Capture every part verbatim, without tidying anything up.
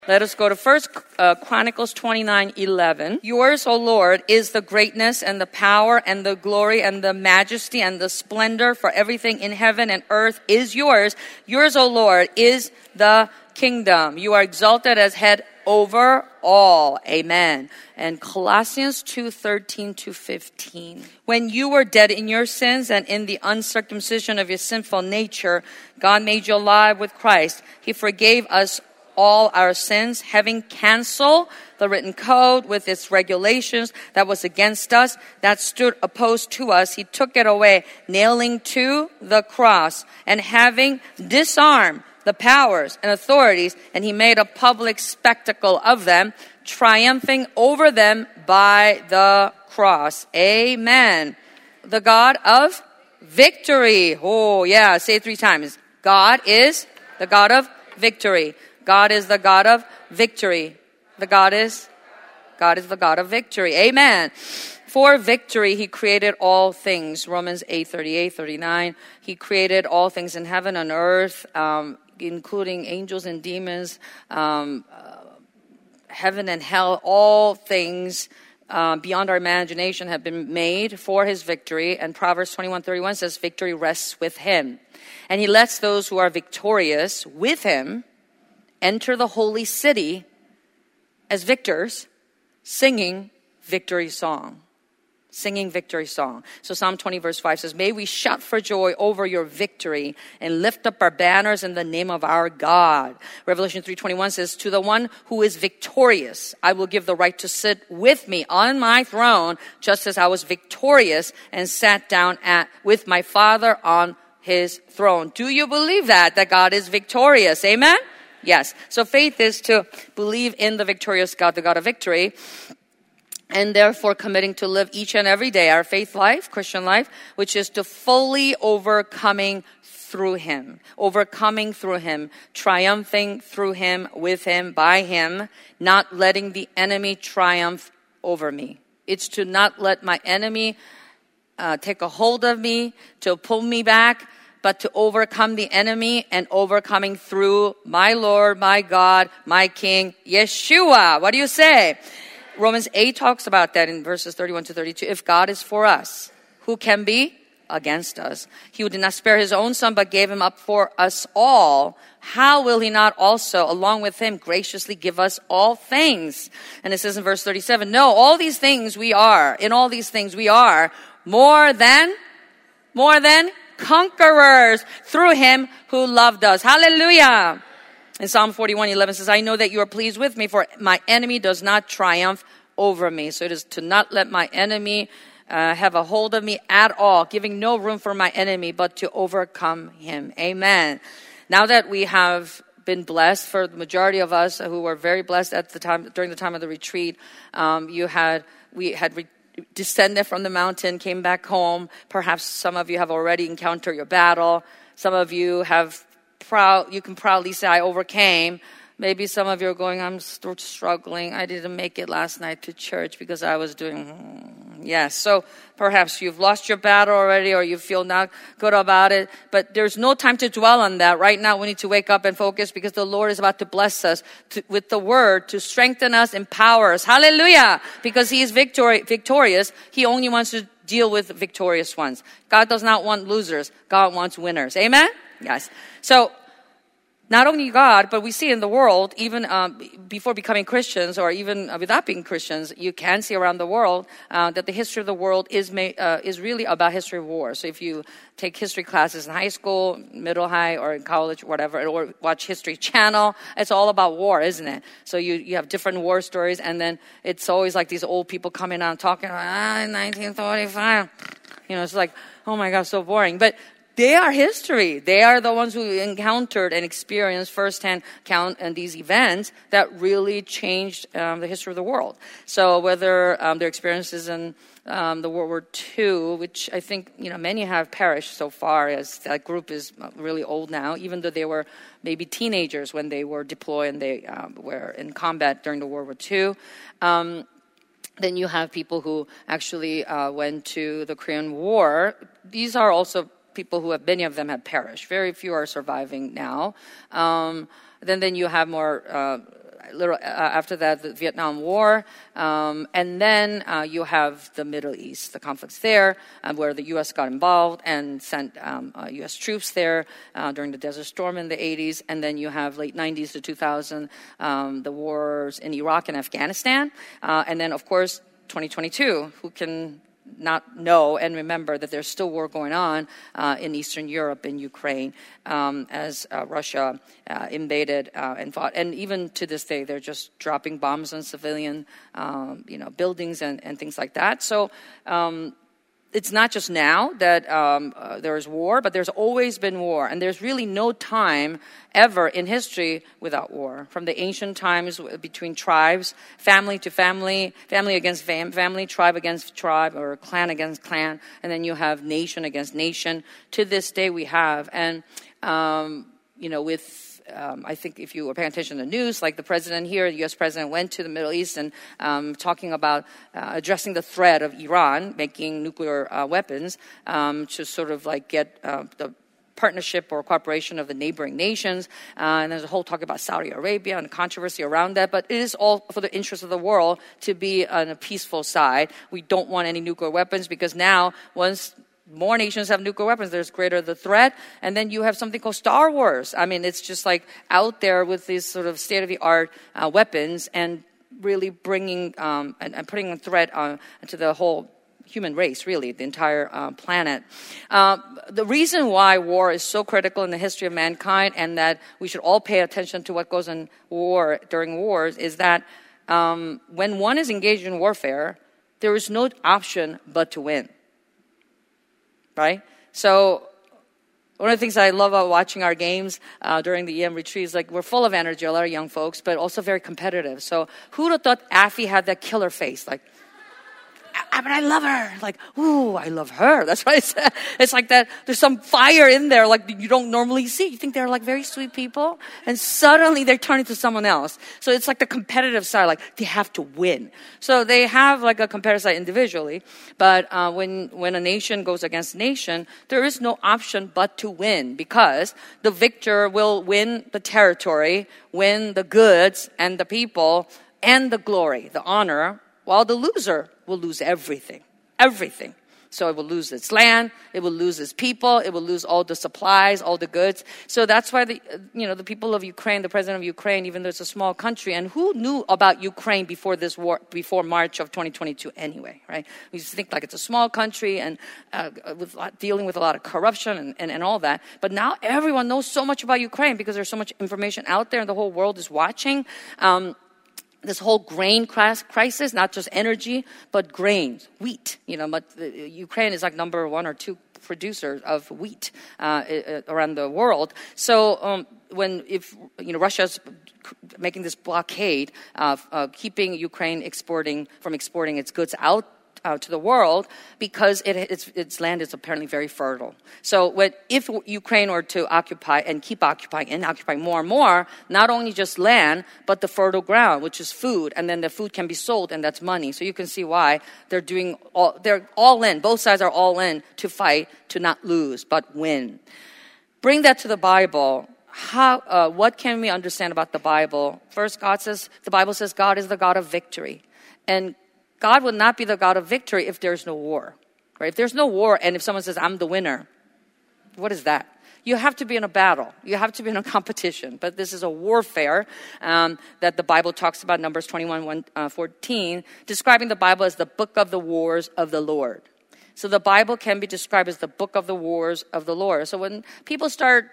Let us go to First uh, Chronicles twenty-nine eleven. Yours, O Lord, is the greatness and the power and the glory and the majesty and the splendor, for everything in heaven and earth is yours. Yours, O Lord, is the kingdom. You are exalted as head over all. Amen. And Colossians two thirteen to fifteen. When you were dead in your sins and in the uncircumcision of your sinful nature, God made you alive with Christ. He forgave us all our sins, having canceled the written code with its regulations that was against us, that stood opposed to us. He took it away, nailing to the cross, and having disarmed the powers and authorities, and he made a public spectacle of them, triumphing over them by the cross. Amen. The God of victory. Oh, yeah, say it three times. God is the God of victory. God is the God of victory. The God is, God is the God of victory. Amen. For victory, he created all things. Romans eight thirty-eight, thirty-nine. He created all things in heaven and earth, um, including angels and demons, um, uh, heaven and hell. All things uh, beyond our imagination have been made for his victory. And Proverbs twenty-one thirty-one says, victory rests with him. And he lets those who are victorious with him enter the holy city as victors, singing victory song. Singing victory song. So Psalm twenty verse five says, may we shout for joy over your victory and lift up our banners in the name of our God. Revelation three twenty-one says, to the one who is victorious, I will give the right to sit with me on my throne, just as I was victorious and sat down at with my Father on his throne. Do you believe that, that God is victorious? Amen? Yes. So faith is to believe in the victorious God, the God of victory, and therefore committing to live each and every day our faith life, Christian life, which is to fully overcoming through him, overcoming through him, triumphing through him, with him, by him, not letting the enemy triumph over me. It's to not let my enemy uh, take a hold of me, to pull me back, but to overcome the enemy and overcoming through my Lord, my God, my King, Yeshua. What do you say? Romans eight talks about that in verses thirty-one to thirty-two. If God is for us, who can be against us? He who did not spare his own son, but gave him up for us all, how will he not also, along with him, graciously give us all things? And it says in verse thirty-seven, no, all these things we are, in all these things we are more than, more than conquerors through him who loved us. Hallelujah. And Psalm forty-one eleven says, I know that you are pleased with me, for my enemy does not triumph over me. So it is to not let my enemy uh, have a hold of me at all, giving no room for my enemy, but to overcome him. Amen. Now that we have been blessed, for the majority of us who were very blessed at the time, during the time of the retreat, um, you had, we had re- descended from the mountain, came back home. Perhaps some of you have already encountered your battle. Some of you have proud, you can proudly say, I overcame. Maybe some of you are going, I'm still struggling. I didn't make it last night to church because I was doing, hmm. yes. So perhaps you've lost your battle already, or you feel not good about it. But there's no time to dwell on that. Right now we need to wake up and focus, because the Lord is about to bless us to, with the word to strengthen us, empower us. Hallelujah. Because he is victori- victorious. He only wants to deal with victorious ones. God does not want losers. God wants winners. Amen? Yes. So not only God, but we see in the world, even um, before becoming Christians, or even uh, without being Christians, you can see around the world uh, that the history of the world is ma- uh, is really about history of war. So if you take history classes in high school, middle high, or in college, whatever, or watch History Channel, it's all about war, isn't it? So you, you have different war stories, and then it's always like these old people coming out and talking about, ah, nineteen forty-five. You know, it's like, oh my God, so boring. But they are history. They are the ones who encountered and experienced firsthand count and these events that really changed um, the history of the world. So whether um, their experiences in um, the World War Two, which I think you know many have perished so far, as that group is really old now, even though they were maybe teenagers when they were deployed and they um, were in combat during the World War Two. Um, then you have people who actually uh, went to the Korean War. These are also people who have, many of them have perished. Very few are surviving now. Um, then, then you have more uh, little, uh, after that, the Vietnam War. Um, and then uh, you have the Middle East, the conflicts there, uh, where the U S got involved and sent um, uh, U S troops there uh, during the Desert Storm in the eighties. And then you have late nineties to two thousand, um, the wars in Iraq and Afghanistan. Uh, and then, of course, twenty twenty-two, who can not know and remember that there's still war going on uh, in Eastern Europe, in Ukraine, um, as uh, Russia uh, invaded uh, and fought. And even to this day, they're just dropping bombs on civilian, um, you know, buildings and, and things like that. So um, it's not just now that um, uh, there is war, but there's always been war. And there's really no time ever in history without war. From the ancient times between tribes, family to family, family against fam- family, tribe against tribe, or clan against clan, and then you have nation against nation. To this day we have. And, um, you know, with Um, I think if you were paying attention to the news, like the president here, the U S president went to the Middle East and um, talking about uh, addressing the threat of Iran making nuclear uh, weapons um, to sort of like get uh, the partnership or cooperation of the neighboring nations. Uh, and there's a whole talk about Saudi Arabia and the controversy around that. But it is all for the interest of the world to be on a peaceful side. We don't want any nuclear weapons because now once more nations have nuclear weapons, there's greater the threat. And then you have something called Star Wars. I mean, it's just like out there with these sort of state-of-the-art uh, weapons and really bringing um, and, and putting a threat on to the whole human race, really, the entire uh, planet. Uh, the reason why war is so critical in the history of mankind and that we should all pay attention to what goes on war during wars is that um, when one is engaged in warfare, there is no option but to win. Right? So one of the things I love about watching our games uh, during the E M retreats, like we're full of energy, a lot of young folks, but also very competitive. So who would have thought Affie had that killer face? Like, I mean, I love her. Like, ooh, I love her. That's what I said. It's like that. There's some fire in there, like you don't normally see. You think they're like very sweet people, and suddenly they turn into someone else. So it's like the competitive side. Like they have to win. So they have like a competitive side individually, but uh, when when a nation goes against a nation, there is no option but to win because the victor will win the territory, win the goods and the people and the glory, the honor, while the loser will lose everything, everything. So it will lose its land, it will lose its people, it will lose all the supplies, all the goods. So that's why the you know the people of Ukraine, the president of Ukraine, even though it's a small country, and who knew about Ukraine before this war, before March of twenty twenty-two anyway, right? We just think like it's a small country and uh, with dealing with a lot of corruption and, and, and all that. But now everyone knows so much about Ukraine because there's so much information out there and the whole world is watching. Um, This whole grain crisis, not just energy, but grains, wheat. You know, but Ukraine is like number one or two producer of wheat uh, around the world. So um, when if you know Russia's making this blockade of uh, keeping Ukraine exporting from exporting its goods out Uh, to the world because it, its, its land is apparently very fertile. So when, if Ukraine were to occupy and keep occupying and occupying more and more, not only just land, but the fertile ground, which is food, and then the food can be sold, and that's money. So you can see why they're doing all, they're all in. Both sides are all in to fight, to not lose, but win. Bring that to the Bible. How, uh, what can we understand about the Bible? First, God says, the Bible says God is the God of victory. And God would not be the God of victory if there's no war, right? If there's no war and if someone says, I'm the winner, what is that? You have to be in a battle. You have to be in a competition. But this is a warfare um, that the Bible talks about, Numbers twenty-one, one, uh, fourteen, describing the Bible as the book of the wars of the Lord. So the Bible can be described as the book of the wars of the Lord. So when people start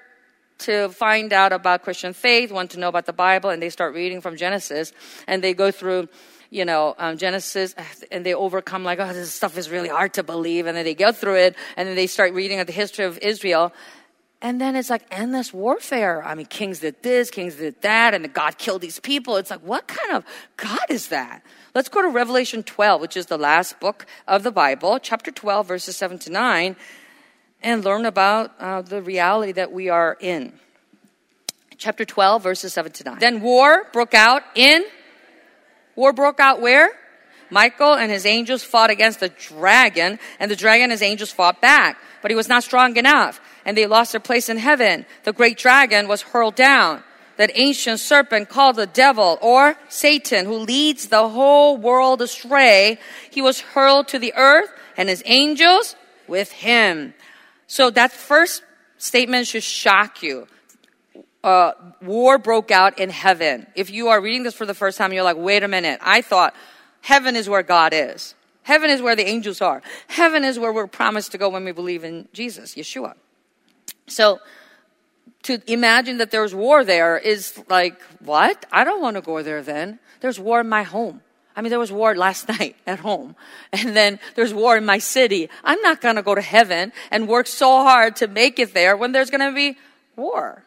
to find out about Christian faith, want to know about the Bible, and they start reading from Genesis, and they go through you know, um, Genesis, and they overcome like, oh, this stuff is really hard to believe. And then they go through it, and then they start reading the history of Israel. And then it's like endless warfare. I mean, kings did this, kings did that, and God killed these people. It's like, what kind of God is that? Let's go to Revelation twelve, which is the last book of the Bible, chapter twelve, verses seven to nine, and learn about uh, the reality that we are in. Chapter twelve, verses seven to nine. Then war broke out in War broke out where? Michael and his angels fought against the dragon, and the dragon and his angels fought back. But he was not strong enough, and they lost their place in heaven. The great dragon was hurled down that ancient serpent called the devil or Satan, who leads the whole world astray, he was hurled to the earth and his angels with him. So that first statement should shock you. Uh, war broke out in heaven. If you are reading this for the first time, you're like, wait a minute. I thought heaven is where God is. Heaven is where the angels are. Heaven is where we're promised to go when we believe in Jesus, Yeshua. So to imagine that there's war there is like, what? I don't want to go there then. There's war in my home. I mean, there was war last night at home. And then there's war in my city. I'm not going to go to heaven and work so hard to make it there when there's going to be war.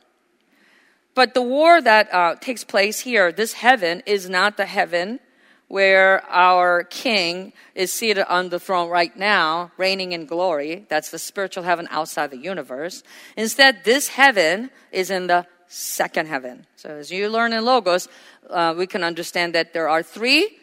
But the war that uh, takes place here, this heaven, is not the heaven where our king is seated on the throne right now, reigning in glory. That's the spiritual heaven outside the universe. Instead, this heaven is in the second heaven. So as you learn in Logos, uh, we can understand that there are three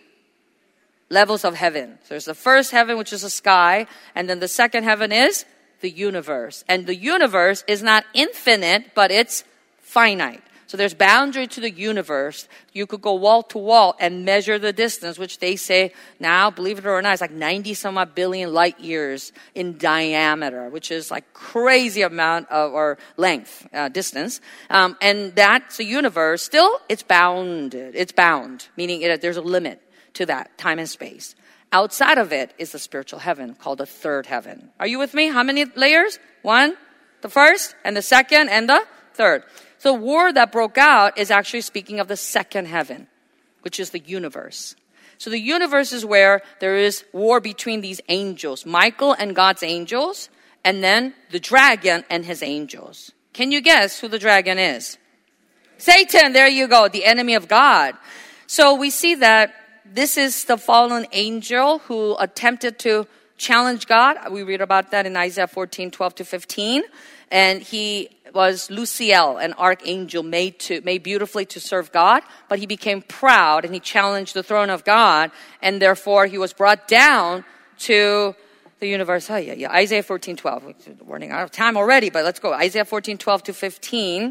levels of heaven. So there's the first heaven, which is the sky, and then the second heaven is the universe. And the universe is not infinite, but it's finite. So there's boundary to the universe. You could go wall to wall and measure the distance, which they say now, believe it or not, it's like ninety some odd billion light years in diameter, which is like crazy amount of, or length, uh, distance. Um, and that's the universe. Still, it's bounded. It's bound, meaning it, there's a limit to that, time and space. Outside of it is the spiritual heaven called the third heaven. Are you with me? How many layers? One, the first, and the second, and the third. So the war that broke out is actually speaking of the second heaven, which is the universe. So the universe is where there is war between these angels, Michael and God's angels, and then the dragon and his angels. Can you guess who the dragon is? Satan, there you go, the enemy of God. So we see that this is the fallen angel who attempted to challenge God. We read about that in Isaiah fourteen, twelve to fifteen. And he was Luciel, an archangel made to made beautifully to serve God, but he became proud and he challenged the throne of God, and therefore he was brought down to the universe. Oh, yeah, yeah. Isaiah fourteen, twelve. We're running out of time already, but let's go. Isaiah fourteen, twelve to fifteen.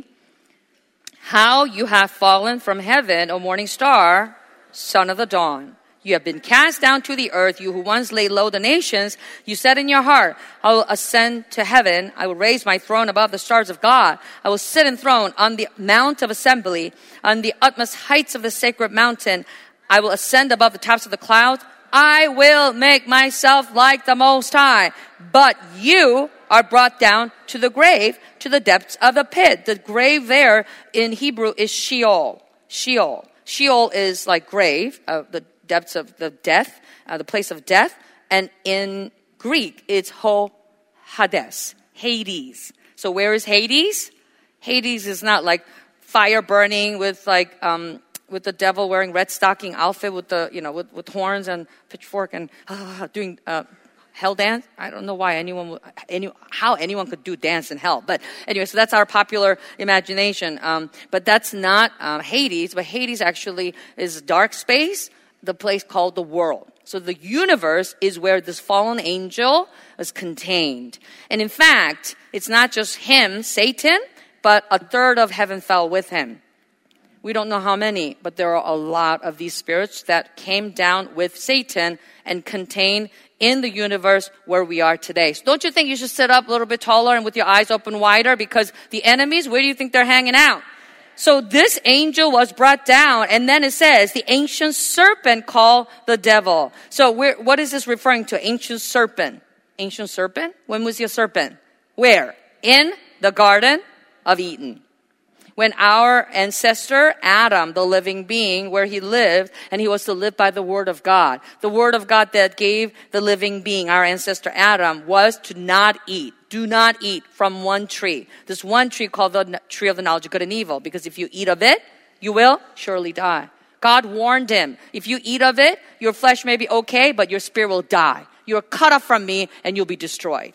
How you have fallen from heaven, O morning star, son of the dawn. You have been cast down to the earth, you who once laid low the nations. You said in your heart, I will ascend to heaven. I will raise my throne above the stars of God. I will sit enthroned on the mount of assembly, on the utmost heights of the sacred mountain. I will ascend above the tops of the clouds. I will make myself like the Most High. But you are brought down to the grave, to the depths of the pit. The grave there in Hebrew is Sheol. Sheol. Sheol is like grave, uh, the depths of the death, uh, the place of death. And in Greek, it's Ho Hades, Hades. So where is Hades? Hades is not like fire burning with like, um, with the devil wearing red stocking outfit with the, you know, with, with horns and pitchfork and uh, doing uh, hell dance. I don't know why anyone, would, any, how anyone could do dance in hell. But anyway, so that's our popular imagination. Um, but that's not uh, Hades. But Hades actually is dark space, the place called the world. So the universe is where this fallen angel is contained. And in fact, it's not just him, Satan, but a third of heaven fell with him. We don't know how many, but there are a lot of these spirits that came down with Satan and contained in the universe where we are today. So don't you think you should sit up a little bit taller and with your eyes open wider? Because the enemies, where do you think they're hanging out? So this angel was brought down, and then it says, the ancient serpent called the devil. So we're, what is this referring to? Ancient serpent. Ancient serpent? When was your serpent? Where? In the Garden of Eden. When our ancestor, Adam, the living being, where he lived, and he was to live by the word of God. The word of God that gave the living being, our ancestor Adam, was to not eat. Do not eat from one tree. This one tree called the tree of the knowledge of good and evil. Because if you eat of it, you will surely die. God warned him, if you eat of it, your flesh may be okay, but your spirit will die. You're cut off from me and you'll be destroyed.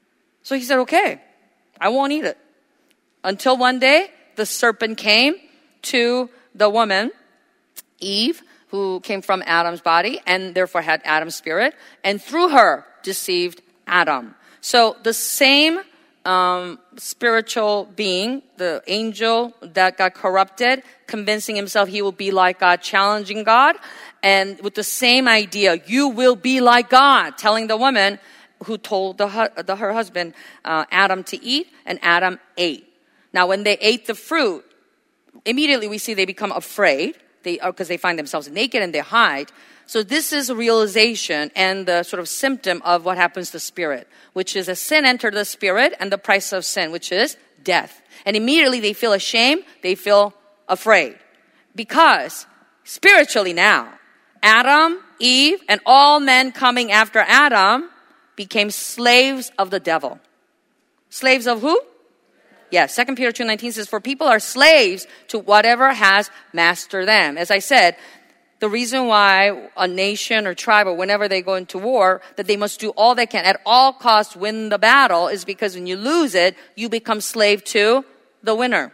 So he said, okay, I won't eat it. Until one day, the serpent came to the woman, Eve, who came from Adam's body and therefore had Adam's spirit, and through her deceived Adam. So the same um, spiritual being, the angel that got corrupted, convincing himself he will be like God, challenging God, and with the same idea, you will be like God, telling the woman who told the, the her husband, uh, Adam, to eat, and Adam ate. Now, when they ate the fruit, immediately we see they become afraid, they because they find themselves naked and they hide. So this is a realization and the sort of symptom of what happens to the spirit, which is a sin entered the spirit and the price of sin, which is death. And immediately they feel ashamed, they feel afraid. Because spiritually now, Adam, Eve, and all men coming after Adam became slaves of the devil. Slaves of who? Yeah, Second Peter two nineteen says, for people are slaves to whatever has mastered them. As I said, the reason why a nation or tribe or whenever they go into war, that they must do all they can, at all costs win the battle, is because when you lose it, you become slave to the winner.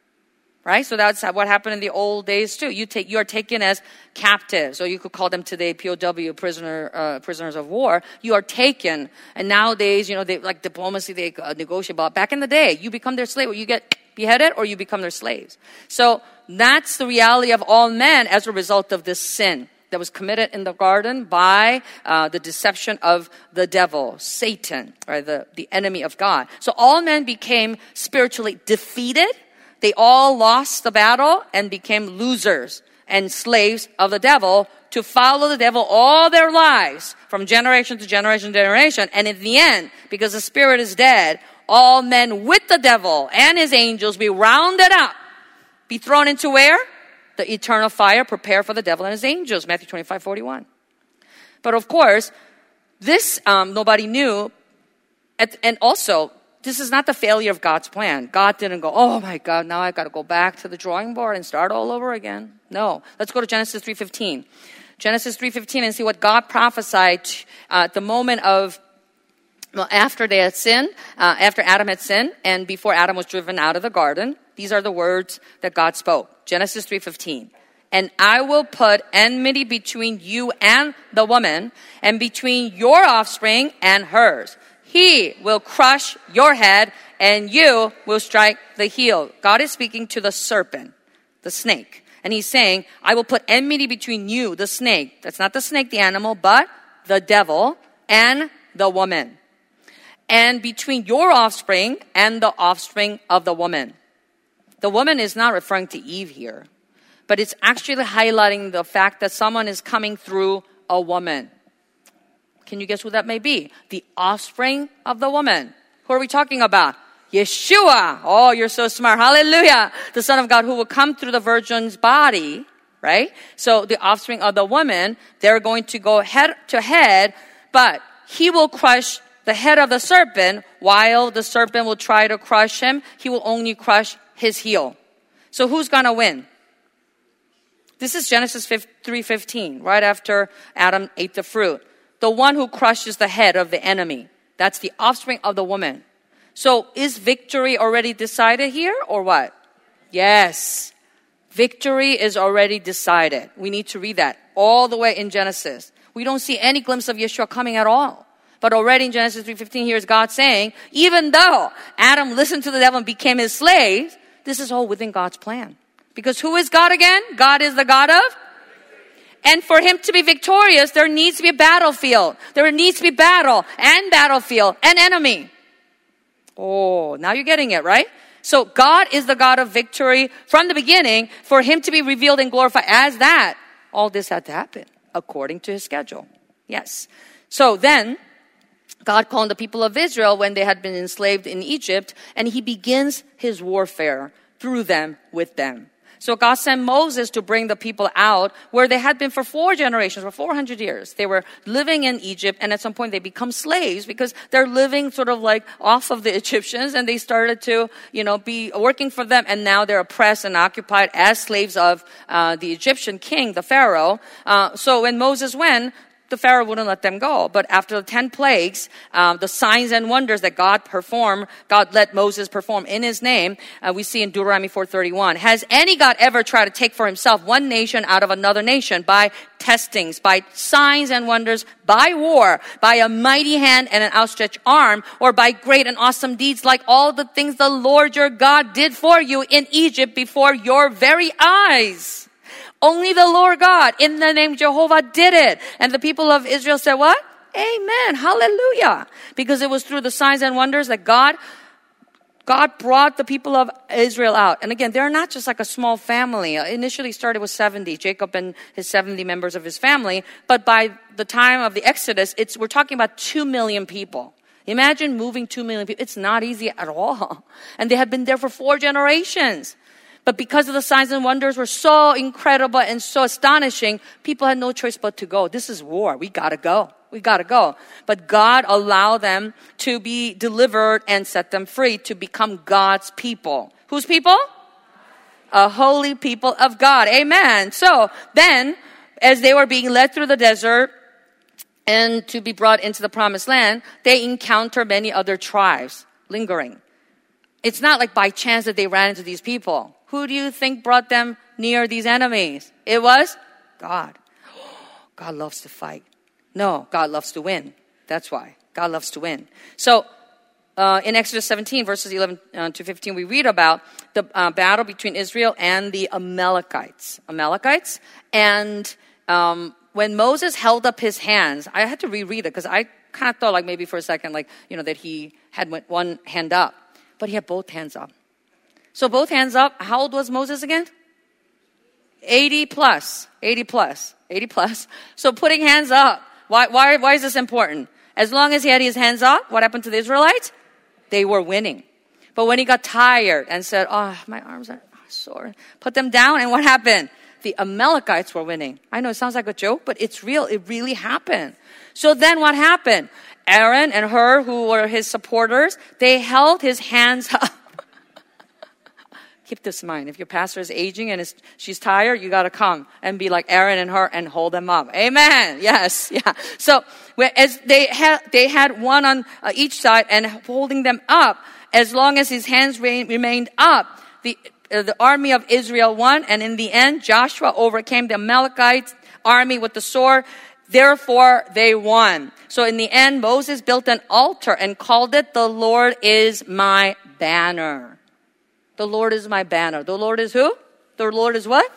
Right? So that's what happened in the old days too. You take, you are taken as captives, or you could call them today P O W, prisoner, uh, prisoners of war. You are taken, and nowadays, you know, they like diplomacy, they uh, negotiate. But back in the day, you become their slave, or you get beheaded, or you become their slaves. So that's the reality of all men as a result of this sin that was committed in the garden by uh, the deception of the devil, Satan, or the, the enemy of God. So all men became spiritually defeated. They all lost the battle and became losers and slaves of the devil to follow the devil all their lives from generation to generation to generation. And in the end, because the spirit is dead, all men with the devil and his angels be rounded up, be thrown into where? The eternal fire prepared for the devil and his angels, Matthew twenty-five forty-one. But of course, this um, nobody knew. At, and also, this is not the failure of God's plan. God didn't go, oh my God, now I've got to go back to the drawing board and start all over again. No. Let's go to Genesis three fifteen. Genesis three fifteen and see what God prophesied uh, at the moment of, well, after they had sinned, uh, after Adam had sinned, and before Adam was driven out of the garden. These are the words that God spoke. Genesis three fifteen. And I will put enmity between you and the woman, and between your offspring and hers. He will crush your head, and you will strike the heel. God is speaking to the serpent, the snake. And he's saying, I will put enmity between you, the snake. That's not the snake, the animal, but the devil and the woman. And between your offspring and the offspring of the woman. The woman is not referring to Eve here, but it's actually highlighting the fact that someone is coming through a woman. Can you guess who that may be? The offspring of the woman. Who are we talking about? Yeshua. Oh, you're so smart. Hallelujah. The Son of God who will come through the virgin's body, right? So the offspring of the woman, they're going to go head to head, but he will crush the head of the serpent while the serpent will try to crush him. He will only crush his heel. So who's going to win? This is Genesis three fifteen, right after Adam ate the fruit. The one who crushes the head of the enemy. That's the offspring of the woman. So is victory already decided here or what? Yes. Victory is already decided. We need to read that all the way in Genesis. We don't see any glimpse of Yeshua coming at all. But already in Genesis three fifteen, here's God saying, even though Adam listened to the devil and became his slave, this is all within God's plan. Because who is God again? God is the God of? And for him to be victorious, there needs to be a battlefield. There needs to be battle and battlefield and enemy. Oh, now you're getting it, right? So God is the God of victory from the beginning. For him to be revealed and glorified as that, all this had to happen according to his schedule. Yes. So then, God called the people of Israel when they had been enslaved in Egypt, and he begins his warfare through them, with them. So God sent Moses to bring the people out where they had been for four generations, for four hundred years. They were living in Egypt, and at some point they become slaves because they're living sort of like off of the Egyptians, and they started to, you know, be working for them, and now they're oppressed and occupied as slaves of uh, the Egyptian king, the Pharaoh. Uh, so when Moses went, the Pharaoh wouldn't let them go. But after the ten plagues, um, the signs and wonders that God performed, God let Moses perform in his name, uh, we see in Deuteronomy four thirty-one. Has any God ever tried to take for himself one nation out of another nation by testings, by signs and wonders, by war, by a mighty hand and an outstretched arm, or by great and awesome deeds like all the things the Lord your God did for you in Egypt before your very eyes? Only the Lord God in the name Jehovah did it. And the people of Israel said what? Amen. Hallelujah. Because it was through the signs and wonders that God God brought the people of Israel out. And again, they're not just like a small family. Initially started with seventy, Jacob and his seventy members of his family. But by the time of the Exodus, it's we're talking about two million people. Imagine moving two million people. It's not easy at all. And they had been there for four generations. But because of the signs and wonders were so incredible and so astonishing, people had no choice but to go. This is war. We gotta go. We gotta go. But God allowed them to be delivered and set them free to become God's people. Whose people? A holy people of God. Amen. So then, as they were being led through the desert and to be brought into the promised land, they encountered many other tribes lingering. It's not like by chance that they ran into these people. Who do you think brought them near these enemies? It was God. God loves to fight. No, God loves to win. That's why. God loves to win. So, uh, in Exodus seventeen, verses eleven uh, to fifteen, we read about the uh, battle between Israel and the Amalekites. Amalekites. And um, when Moses held up his hands, I had to reread it because I kind of thought like maybe for a second, like, you know, that he had one hand up. But he had both hands up. So both hands up. How old was Moses again? eighty plus. eighty plus. eighty plus. So putting hands up. Why, why, why is this important? As long as he had his hands up, what happened to the Israelites? They were winning. But when he got tired and said, oh, my arms are sore, put them down, and what happened? The Amalekites were winning. I know it sounds like a joke, but it's real. It really happened. So then what happened? Aaron and Hur, who were his supporters, they held his hands up. Keep this in mind. If your pastor is aging and is, she's tired, you got to come and be like Aaron and Hur and hold them up. Amen. Yes. Yeah. So as they had, they had one on uh, each side and holding them up, as long as his hands re- remained up, the uh, the army of Israel won. And in the end, Joshua overcame the Amalekite army with the sword. Therefore, they won. So in the end, Moses built an altar and called it, "The Lord is my banner." The Lord is my banner. The Lord is who? The Lord is what?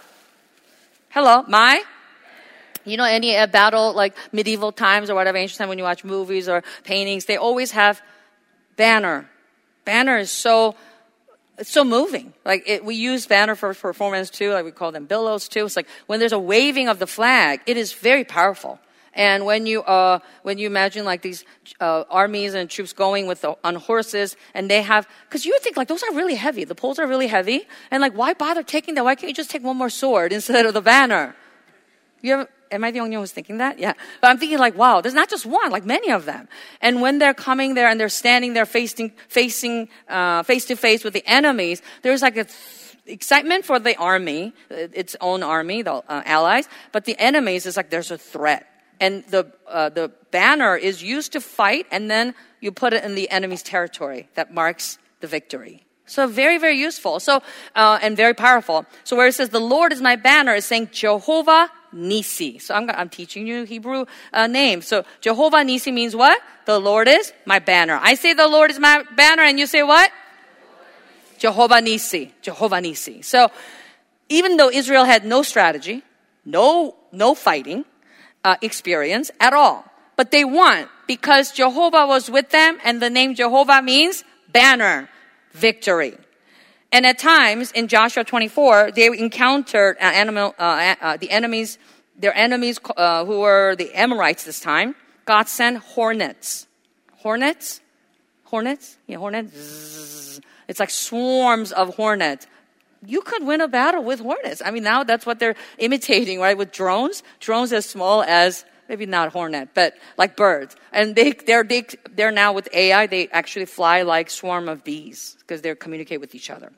Hello, my? You know, any uh, battle, like medieval times or whatever, ancient time when you watch movies or paintings, they always have banner. Banner is so, it's so moving. Like it, we use banner for performance too, like we call them billows too. It's like when there's a waving of the flag, it is very powerful. And when you uh, when you imagine like these uh, armies and troops going with the, on horses, and they have, because you would think like those are really heavy. The poles are really heavy, and like why bother taking that? Why can't you just take one more sword instead of the banner? You ever, am I the only one who's thinking that? Yeah. But I'm thinking like, wow, there's not just one, like many of them. And when they're coming there and they're standing there facing facing uh, face to face with the enemies, there's like a th- excitement for the army, its own army, the uh, allies, but the enemies is like there's a threat. And the uh, the banner is used to fight, and then you put it in the enemy's territory. That marks the victory. So very, very useful. So uh, and very powerful. So where it says, "The Lord is my banner," is saying Jehovah Nisi. So I'm I'm teaching you Hebrew uh, names. So Jehovah Nisi means what? The Lord is my banner. I say the Lord is my banner, and you say what? Jehovah Nisi. Jehovah Nisi. So even though Israel had no strategy, no no fighting. Uh, experience at all. But they won because Jehovah was with them, and the name Jehovah means banner, victory. And at times in Joshua twenty-four, they encountered uh, animal, uh, uh, the enemies, their enemies uh, who were the Amorites this time. God sent hornets. Hornets? Hornets? Yeah, hornets. Zzz. It's like swarms of hornets. You could win a battle with hornets. I mean, now that's what they're imitating, right? With drones, drones as small as maybe not hornet, but like birds. And they, they're they, they're now with A I. They actually fly like swarm of bees because they communicate with each other.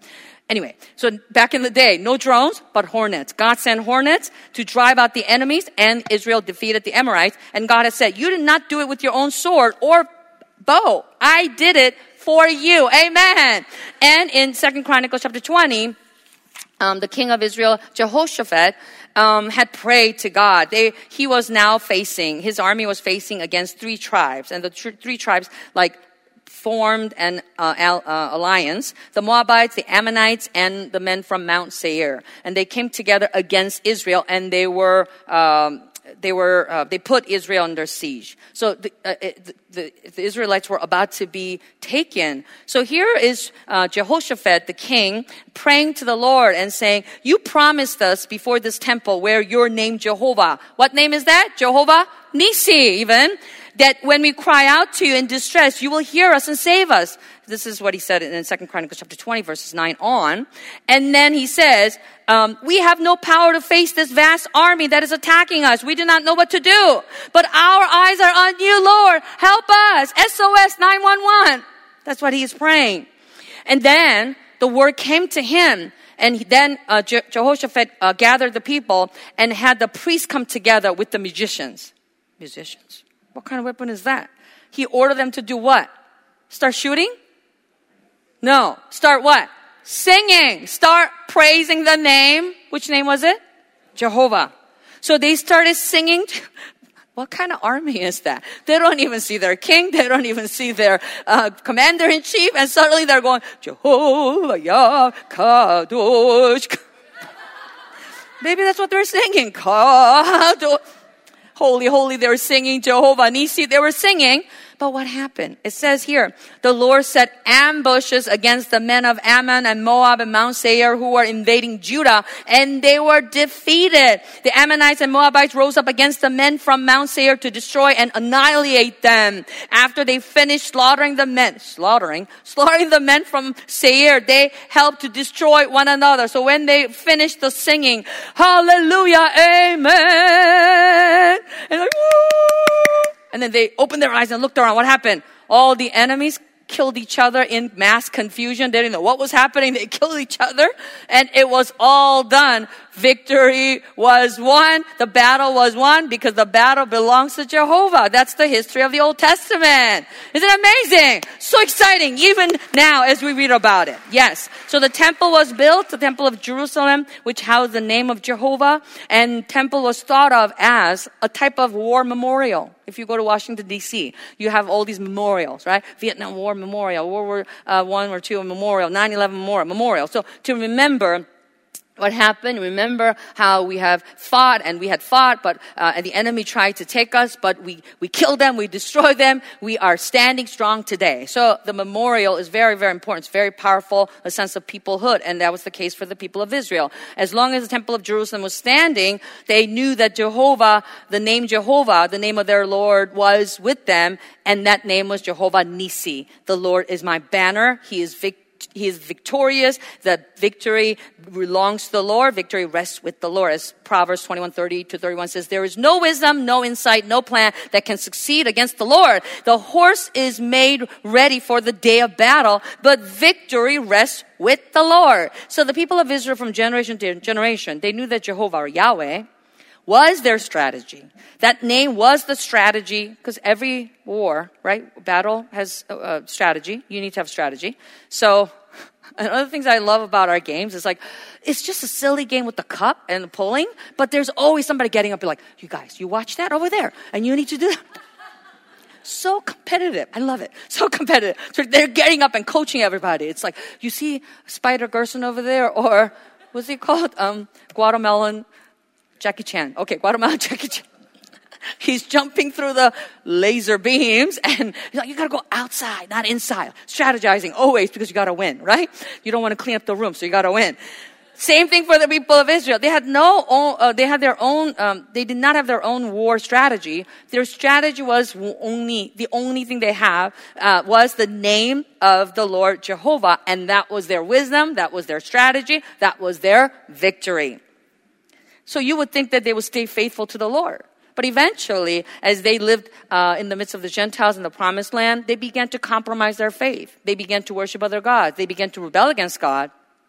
Anyway, so back in the day, no drones, but hornets. God sent hornets to drive out the enemies, and Israel defeated the Amorites. And God has said, you did not do it with your own sword or bow. I did it for you. Amen. And in Second Chronicles chapter twenty, um, the king of Israel, Jehoshaphat, um, had prayed to God. They, he was now facing, his army was facing against three tribes. And the tr- three tribes, like, formed an uh, al- uh, alliance, the Moabites, the Ammonites, and the men from Mount Seir. And they came together against Israel, and they were, um, they were, uh, they put Israel under siege. So the, uh, it, the, the Israelites were about to be taken. So here is uh, Jehoshaphat, the king, praying to the Lord and saying, you promised us before this temple where your name Jehovah. What name is that? Jehovah Nisi, even. That when we cry out to you in distress, you will hear us and save us. This is what he said in Second Chronicles chapter twenty, verses nine on. And then he says, um, we have no power to face this vast army that is attacking us. We do not know what to do. But our eyes are on you, Lord. Help us. S O S nine one one. That's what he is praying. And then the word came to him. And then uh, Je- Jehoshaphat uh, gathered the people and had the priests come together with the musicians. Musicians. What kind of weapon is that? He ordered them to do what? Start shooting? No. Start what? Singing. Start praising the name. Which name was it? Jehovah. So they started singing. What kind of army is that? They don't even see their king. They don't even see their uh, commander-in-chief. And suddenly they're going, Jehovah, Yah, Kadosh. Maybe that's what they're singing. Kadosh. Holy, holy, they were singing. Jehovah Nisi, they were singing. But what happened? It says here, the Lord set ambushes against the men of Ammon and Moab and Mount Seir who were invading Judah, and they were defeated. The Ammonites and Moabites rose up against the men from Mount Seir to destroy and annihilate them. After they finished slaughtering the men, slaughtering, slaughtering the men from Seir, they helped to destroy one another. So when they finished the singing, hallelujah, amen, and like, woo! And then they opened their eyes and looked around. What happened? All the enemies killed each other in mass confusion. They didn't know what was happening. They killed each other. And it was all done. Victory was won. The battle was won because the battle belongs to Jehovah. That's the history of the Old Testament. Isn't it amazing? So exciting, even now as we read about it. Yes. So the temple was built, the temple of Jerusalem, which housed the name of Jehovah. And temple was thought of as a type of war memorial. If you go to Washington, D C, you have all these memorials, right? Vietnam War Memorial, World War uh, One or Two Memorial, nine eleven Memorial, Memorial. So to remember what happened, remember how we have fought and we had fought, but uh, and the enemy tried to take us, but we, we killed them, we destroyed them. We are standing strong today. So the memorial is very, very important. It's very powerful, a sense of peoplehood, and that was the case for the people of Israel. As long as the temple of Jerusalem was standing, they knew that Jehovah, the name Jehovah, the name of their Lord, was with them, and that name was Jehovah Nisi. The Lord is my banner. He is victorious. He is victorious. The victory belongs to the Lord. Victory rests with the Lord. As Proverbs twenty-one, thirty to thirty-one says, there is no wisdom, no insight, no plan that can succeed against the Lord. The horse is made ready for the day of battle, but victory rests with the Lord. So the people of Israel from generation to generation, they knew that Jehovah or Yahweh was their strategy. That name was the strategy, because every war, right, battle has a, a strategy. You need to have strategy. So, and other things I love about our games is like, it's just a silly game with the cup and the pulling, but there's always somebody getting up and like, you guys, you watch that over there, and you need to do that. So competitive. I love it. So competitive. So they're getting up and coaching everybody. It's like, you see Spider Gerson over there, or what's he called? Um, Guatemalan Jackie Chan. Okay, Guatemalan Jackie Chan. He's jumping through the laser beams, and he's like, you gotta go outside, not inside. Strategizing always, because you gotta win, right? You don't want to clean up the room, so you gotta win. Same thing for the people of Israel. They had no, own, uh, they had their own, um, they did not have their own war strategy. Their strategy was only, the only thing they have, uh, was the name of the Lord Jehovah, and that was their wisdom, that was their strategy, that was their victory. So you would think that they would stay faithful to the Lord. But eventually, as they lived uh, in the midst of the Gentiles in the Promised Land, they began to compromise their faith. They began to worship other gods. They began to rebel against God.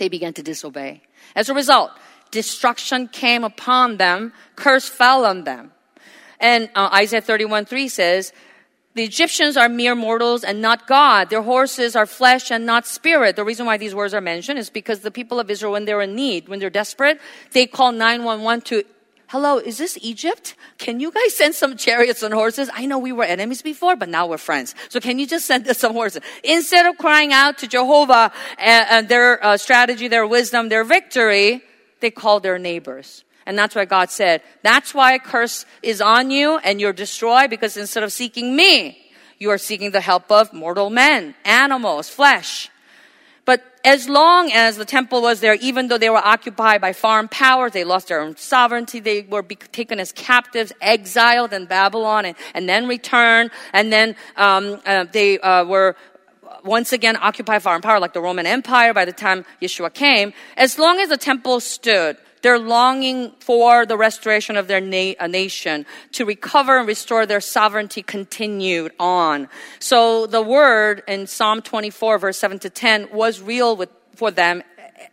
they began to disobey. As a result, destruction came upon them, curse fell on them. And uh, Isaiah thirty-one three says, the Egyptians are mere mortals and not God. Their horses are flesh and not spirit. The reason why these words are mentioned is because the people of Israel, when they're in need, when they're desperate, they call nine one one to, hello, is this Egypt? Can you guys send some chariots and horses? I know we were enemies before, but now we're friends. So can you just send us some horses? Instead of crying out to Jehovah and, and their uh, strategy, their wisdom, their victory, they called their neighbors. And that's why God said, that's why a curse is on you and you're destroyed, because instead of seeking me, you are seeking the help of mortal men, animals, flesh. But as long as the temple was there, even though they were occupied by foreign powers, they lost their own sovereignty, they were be- taken as captives, exiled in Babylon, and, and then returned, and then um, uh, they uh, were once again occupied foreign power like the Roman Empire by the time Yeshua came. As long as the temple stood, their longing for the restoration of their na- nation to recover and restore their sovereignty continued on. So the word in Psalm twenty-four, verse seven to ten was real with, for them,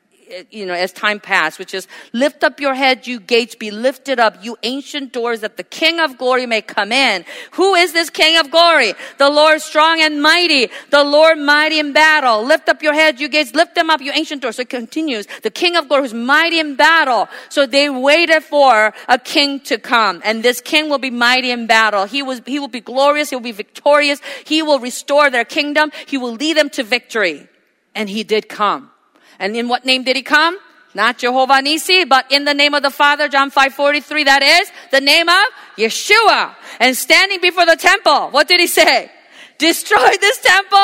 you know, as time passed, which is, lift up your head, you gates, be lifted up, you ancient doors, that the King of glory may come in. Who is this King of glory? The Lord strong and mighty, the Lord mighty in battle. Lift up your head, you gates, lift them up, you ancient doors. So it continues. The King of glory who's mighty in battle. So they waited for a king to come. And this king will be mighty in battle. He was, he will be glorious. He will be victorious. He will restore their kingdom. He will lead them to victory. And he did come. And in what name did he come? Not Jehovah Nisi, but in the name of the Father, John five forty-three, that is the name of Yeshua. And standing before the temple, what did he say? Destroy this temple?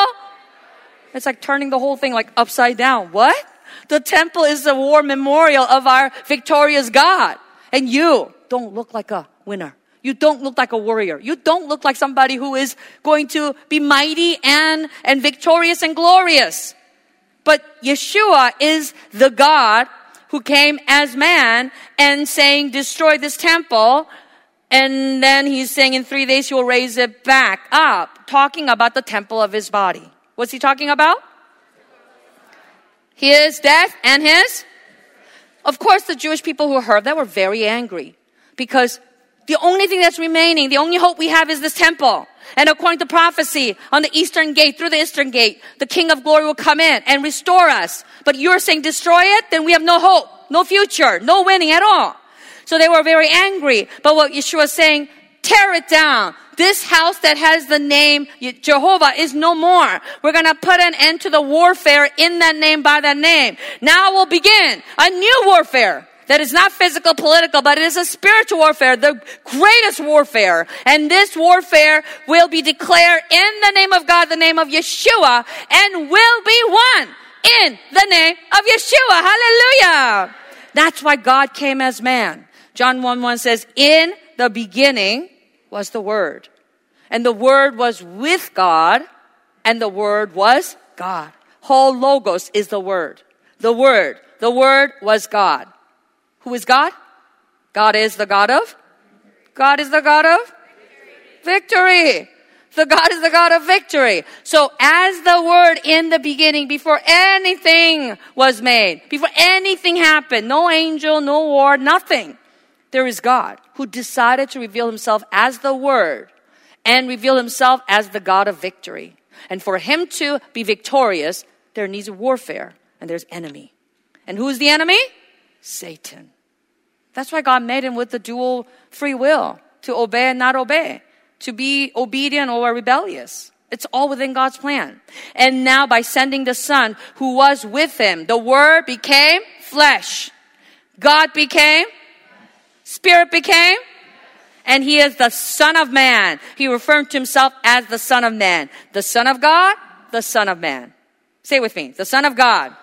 It's like turning the whole thing like upside down. What? The temple is the war memorial of our victorious God. And you don't look like a winner. You don't look like a warrior. You don't look like somebody who is going to be mighty and, and victorious and glorious. But Yeshua is the God who came as man and saying, destroy this temple. And then he's saying in three days he will raise it back up, talking about the temple of his body. What's he talking about? His death and his? Of course, the Jewish people who heard that were very angry, because the only thing that's remaining, the only hope we have is this temple. And according to prophecy, on the eastern gate, through the eastern gate, the King of glory will come in and restore us. But you're saying destroy it? Then we have no hope, no future, no winning at all. So they were very angry. But what Yeshua is saying, tear it down. This house that has the name Jehovah is no more. We're going to put an end to the warfare in that name, by that name. Now we'll begin a new warfare. That is not physical, political, but it is a spiritual warfare, the greatest warfare. And this warfare will be declared in the name of God, the name of Yeshua, and will be won in the name of Yeshua. Hallelujah. That's why God came as man. John one one says, in the beginning was the Word. And the Word was with God, and the Word was God. Whole logos is the Word. The Word. The Word was God. Who is God? God is the God of? God is the God of? Victory. The God is the God of victory. So as the Word in the beginning, before anything was made, before anything happened, no angel, no war, nothing, there is God who decided to reveal himself as the Word and reveal himself as the God of victory. And for him to be victorious, there needs warfare, and there's enemy. And who is the enemy? Satan. That's why God made him with the dual free will, to obey and not obey, to be obedient or rebellious. It's all within God's plan. And now by sending the Son who was with him, the Word became flesh. God became, Spirit became, and he is the Son of Man. He referred to himself as the Son of Man. The Son of God, the Son of Man. Say it with me. The Son of God.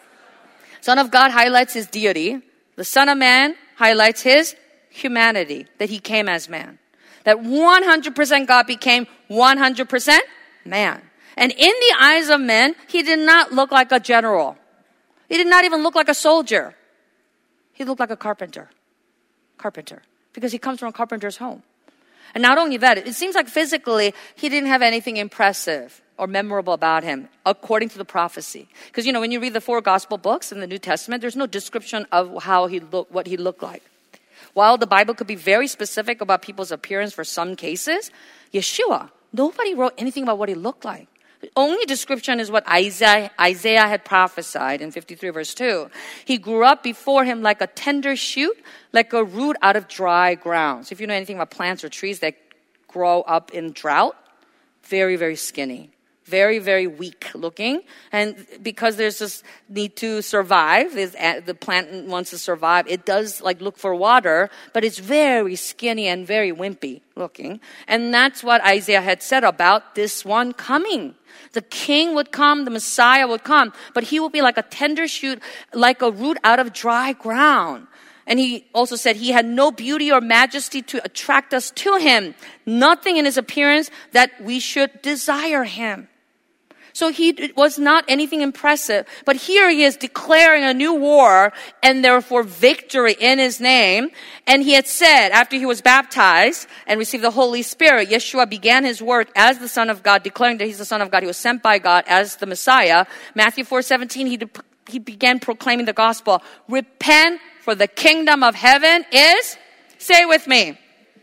Son of God highlights his deity. The Son of Man highlights his humanity, that he came as man. That one hundred percent God became one hundred percent man. And in the eyes of men, he did not look like a general. He did not even look like a soldier. He looked like a carpenter. Carpenter. Because he comes from a carpenter's home. And not only that, it seems like physically he didn't have anything impressive or memorable about him, according to the prophecy. Because, you know, when you read the four gospel books in the New Testament, there's no description of how he looked, what he looked like. While the Bible could be very specific about people's appearance for some cases, Yeshua, nobody wrote anything about what he looked like. The only description is what Isaiah, Isaiah had prophesied in fifty-three verse two. He grew up before him like a tender shoot, like a root out of dry ground. So if you know anything about plants or trees that grow up in drought, very, very skinny. Very, very weak looking. And because there's this need to survive, the plant wants to survive, it does like look for water, but it's very skinny and very wimpy looking. And that's what Isaiah had said about this one coming. The king would come, the Messiah would come, but he will be like a tender shoot, like a root out of dry ground. And he also said he had no beauty or majesty to attract us to him. Nothing in his appearance that we should desire him. So he was not anything impressive. But here he is declaring a new war and therefore victory in his name. And he had said after he was baptized and received the Holy Spirit, Yeshua began his work as the Son of God, declaring that he's the Son of God. He was sent by God as the Messiah. Matthew four seventeen, he, de- he began proclaiming the gospel. Repent, for the kingdom of heaven is, say it with me.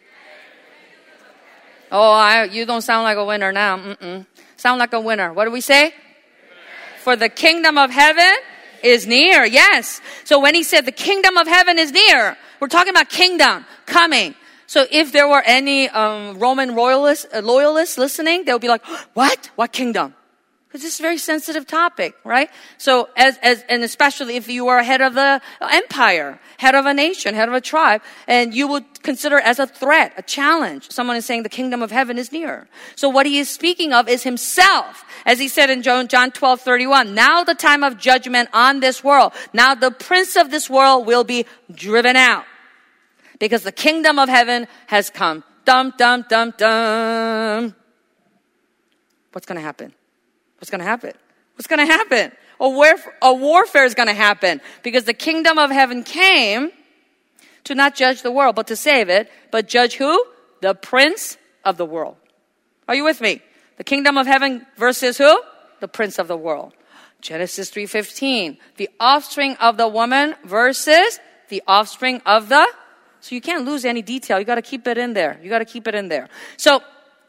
Oh, I, you don't sound like a winner now. Mm-mm. Sound like a winner. What do we say? For the kingdom of heaven is near. Yes. So when he said the kingdom of heaven is near, we're talking about kingdom coming. So if there were any um, Roman royalists, uh, loyalists listening, they would be like, what? What kingdom? Because this is a very sensitive topic, right? So as, as, and especially if you are head of the empire, head of a nation, head of a tribe, and you would consider as a threat, a challenge. Someone is saying the kingdom of heaven is near. So what he is speaking of is himself. As he said in John twelve thirty-one, now the time of judgment on this world. Now the prince of this world will be driven out. Because the kingdom of heaven has come. Dum, dum, dum, dum. What's going to happen? What's going to happen? What's going to happen? A, warf- a warfare is going to happen because the kingdom of heaven came to not judge the world, but to save it. But judge who? The prince of the world. Are you with me? The kingdom of heaven versus who? The prince of the world. Genesis three fifteen. The offspring of the woman versus the offspring of the... So you can't lose any detail. You got to keep it in there. You got to keep it in there. So...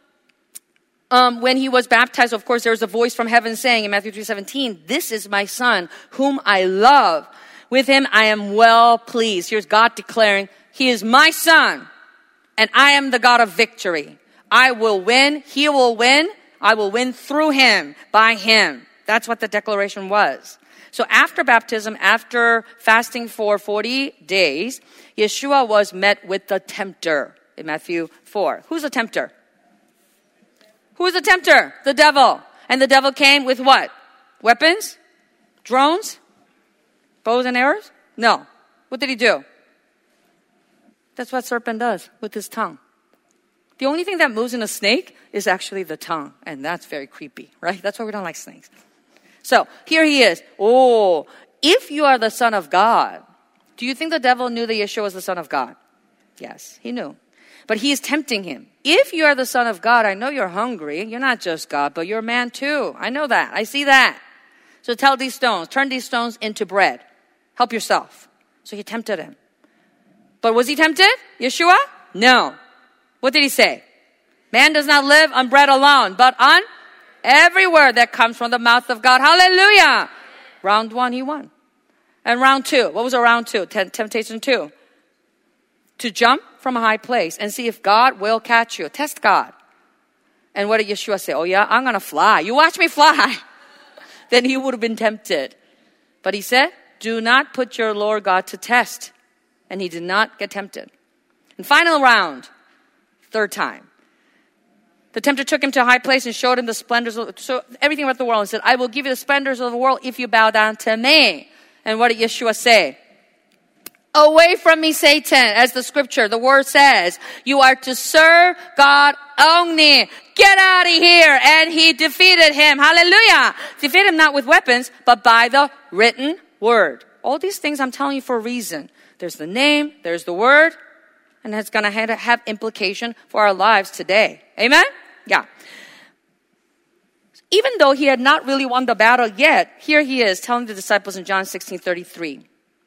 Um, when he was baptized, of course, there was a voice from heaven saying in Matthew three seventeen, this is my son whom I love. With him I am well pleased. Here's God declaring, he is my son and I am the God of victory. I will win. He will win. I will win through him, by him. That's what the declaration was. So after baptism, after fasting for forty days, Yeshua was met with the tempter in Matthew four. Who's the tempter? Who is the tempter? The devil. And the devil came with what? Weapons? Drones? Bows and arrows? No. What did he do? That's what serpent does with his tongue. The only thing that moves in a snake is actually the tongue. And that's very creepy, right? That's why we don't like snakes. So here he is. Oh, if you are the Son of God, do you think the devil knew that Yeshua was the Son of God? Yes, he knew. But he is tempting him. If you are the Son of God, I know you're hungry. You're not just God, but you're a man too. I know that. I see that. So tell these stones, turn these stones into bread. Help yourself. So he tempted him. But was he tempted? Yeshua? No. What did he say? Man does not live on bread alone, but on every word that comes from the mouth of God. Hallelujah. Round one, he won. And round two, what was a round two? T- temptation two. To jump from a high place and see if God will catch you. Test God. And what did Yeshua say? Oh yeah, I'm going to fly. You watch me fly. Then he would have been tempted. But he said, do not put your Lord God to test. And he did not get tempted. And final round, third time. The tempter took him to a high place and showed him the splendors of so everything about the world. And said, I will give you the splendors of the world if you bow down to me. And what did Yeshua say? Away from me, Satan, as the scripture, the word says, you are to serve God only. Get out of here. And he defeated him. Hallelujah. Defeated him not with weapons, but by the written word. All these things I'm telling you for a reason. There's the name, there's the word, And it's going to have implication for our lives today. Amen? Yeah. Even though he had not really won the battle yet, here he is telling the disciples in John sixteen thirty-three.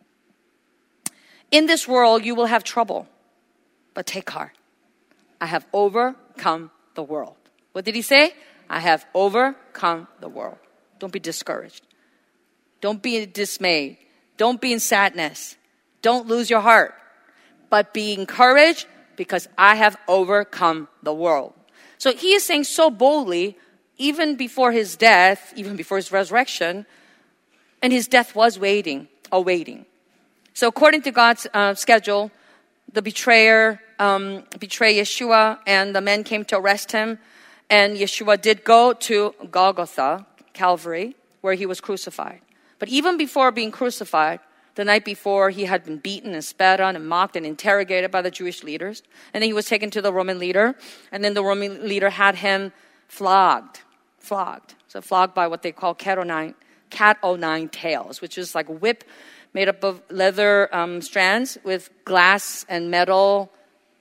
In this world you will have trouble, but take heart. I have overcome the world. What did he say? I have overcome the world. Don't be discouraged. Don't be dismayed. Don't be in sadness. Don't lose your heart. But be encouraged because I have overcome the world. So he is saying so boldly, even before his death, even before his resurrection, and his death was waiting, awaiting. So according to God's uh, schedule, the betrayer um, betrayed Yeshua, and the men came to arrest him. And Yeshua did go to Golgotha, Calvary, where he was crucified. But even before being crucified, the night before, he had been beaten and spat on and mocked and interrogated by the Jewish leaders. And then he was taken to the Roman leader. And then the Roman leader had him flogged. Flogged. So flogged by what they call cat o' nine, cat o' nine tails, which is like a whip made up of leather um, strands with glass and metal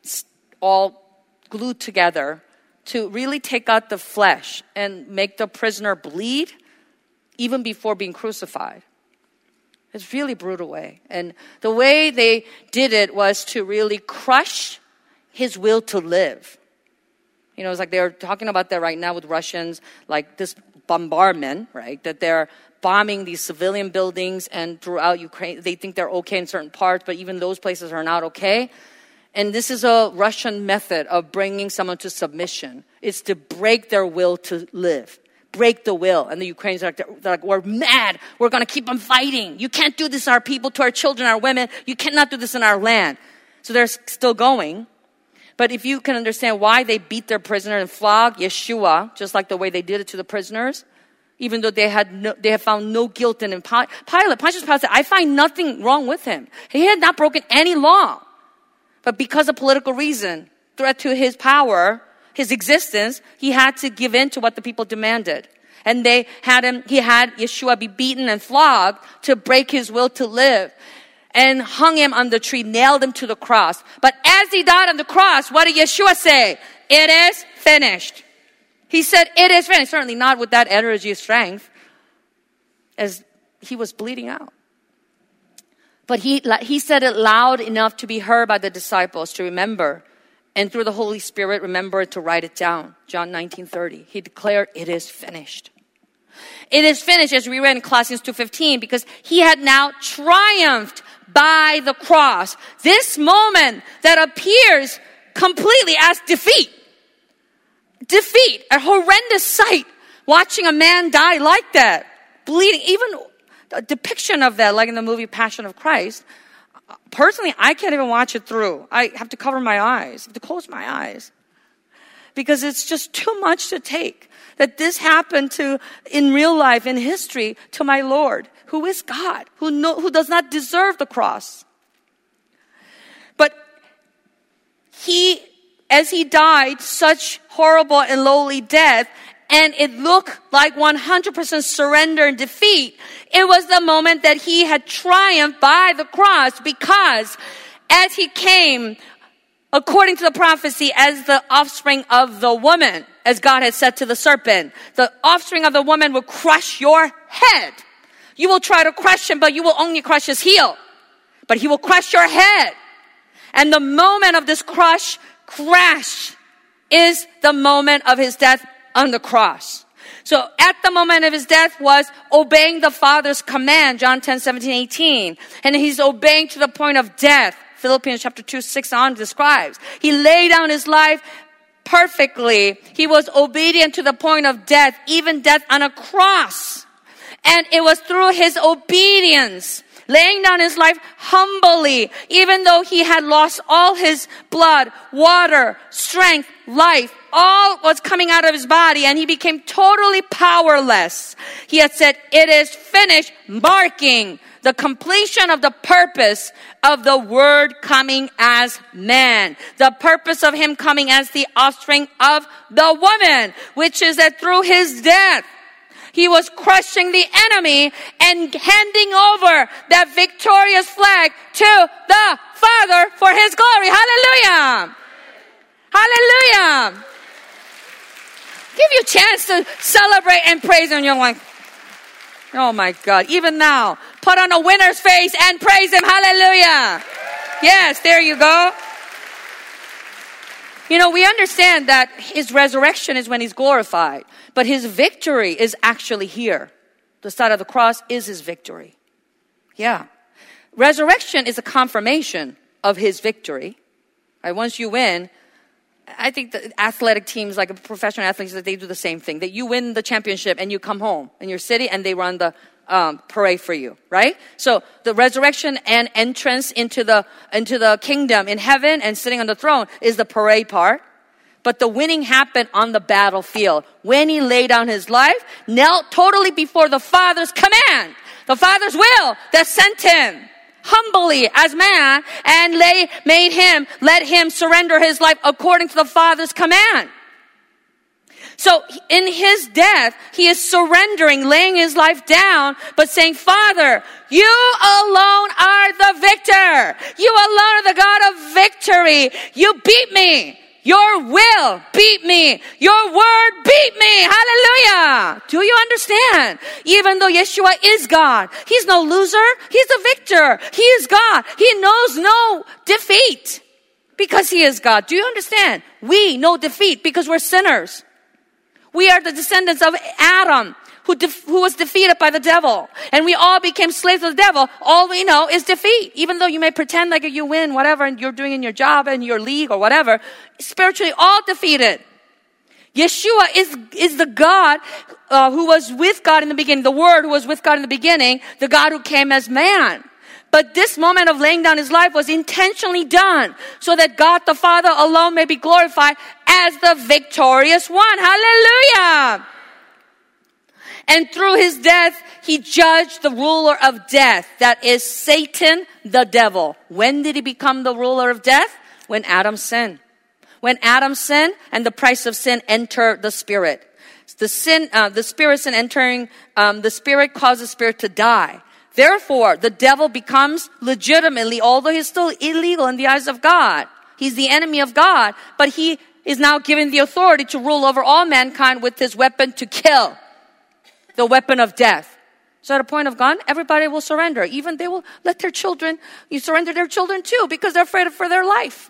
all glued together to really take out the flesh and make the prisoner bleed even before being crucified. It's really brutal way. And the way they did it was to really crush his will to live. You know, it's like they're talking about that right now with Russians, like this bombardment, right? That they're bombing these civilian buildings and throughout Ukraine. They think they're okay in certain parts, but even those places are not okay. And this is a Russian method of bringing someone to submission. It's to break their will to live. Break the will. And the Ukrainians are like, they're like, we're mad. We're going to keep on fighting. You can't do this to our people, to our children, our women. You cannot do this in our land. So they're still going. But if you can understand why they beat their prisoner and flogged Yeshua, just like the way they did it to the prisoners, even though they had no, they had found no guilt in him. Pilate, Pontius Pilate said, I find nothing wrong with him. He had not broken any law. But because of political reason, threat to his power, his existence, he had to give in to what the people demanded. And they had him, he had Yeshua be beaten and flogged to break his will to live. And hung him on the tree, nailed him to the cross. But as he died on the cross, what did Yeshua say? It is finished. He said, it is finished. Certainly not with that energy and strength, as he was bleeding out. But he, he said it loud enough to be heard by the disciples to remember. And through the Holy Spirit, remember to write it down. John nineteen thirty. He declared, it is finished. It is finished, as we read in Colossians two fifteen, because he had now triumphed by the cross. This moment that appears completely as defeat. Defeat, a horrendous sight. Watching a man die like that. Bleeding, even a depiction of that, like in the movie Passion of Christ. Personally, I can't even watch it through. I have to cover my eyes, I have to close my eyes. Because it's just too much to take. That this happened to, in real life, in history, to my Lord, who is God, who know, who does not deserve the cross. But he, as he died, such horrible and lowly death, and it looked like one hundred percent surrender and defeat, it was the moment that he had triumphed by the cross, because as he came, according to the prophecy, as the offspring of the woman, as God had said to the serpent, the offspring of the woman will crush your head. You will try to crush him, but you will only crush his heel. But he will crush your head. And the moment of this crush, crash, is the moment of his death on the cross. So at the moment of his death was obeying the Father's command, John ten, seventeen, eighteen. And he's obeying to the point of death. Philippians chapter two, six on describes. He laid down his life perfectly. He was obedient to the point of death, even death on a cross. And it was through his obedience, laying down his life humbly, even though he had lost all his blood, water, strength, life, all was coming out of his body, and he became totally powerless. He had said, it is finished, marking the completion of the purpose of the Word coming as man. The purpose of him coming as the offspring of the woman, which is that through his death, He was crushing the enemy and handing over that victorious flag to the Father for His glory. Hallelujah! Hallelujah! Give you a chance to celebrate and praise Him. You're like, oh my God. Even now, put on a winner's face and praise Him. Hallelujah! Yes, there you go. You know, we understand that His resurrection is when He's glorified, but His victory is actually here. The side of the cross is His victory. Yeah. Resurrection is a confirmation of His victory. Right? Once you win, I think the athletic teams, like professional athletes, that they do the same thing. That you win the championship and you come home in your city and they run the um, parade for you, right? So the resurrection and entrance into the into the kingdom in heaven and sitting on the throne is the parade part. But the winning happened on the battlefield when He laid down His life, knelt totally before the Father's command, the Father's will that sent Him humbly as man and lay, made Him, let Him surrender His life according to the Father's command. So in His death, He is surrendering, laying His life down, but saying, Father, You alone are the victor. You alone are the God of victory. You beat me. Your will beat me. Your word beat me. Hallelujah. Do you understand? Even though Yeshua is God, He's no loser. He's a victor. He is God. He knows no defeat because He is God. Do you understand? We know defeat because we're sinners. We are the descendants of Adam, who, def- who was defeated by the devil. And we all became slaves of the devil. All we know is defeat. Even though you may pretend like you win, whatever, and you're doing in your job and your league or whatever, spiritually all defeated. Yeshua is, is the God uh, who was with God in the beginning, the Word who was with God in the beginning, the God who came as man. But this moment of laying down His life was intentionally done so that God the Father alone may be glorified as the victorious one. Hallelujah! And through His death, He judged the ruler of death, that is Satan, the devil. When did he become the ruler of death? When Adam sinned. When Adam sinned and the price of sin entered the spirit. The sin, uh, the spirit sin entering, um, the spirit causes the spirit to die. Therefore, the devil becomes legitimately, although he's still illegal in the eyes of God, he's the enemy of God, but he is now given the authority to rule over all mankind with his weapon to kill, the weapon of death. So at a point of gun, everybody will surrender. Even they will let their children, you surrender their children too, because they're afraid for their life.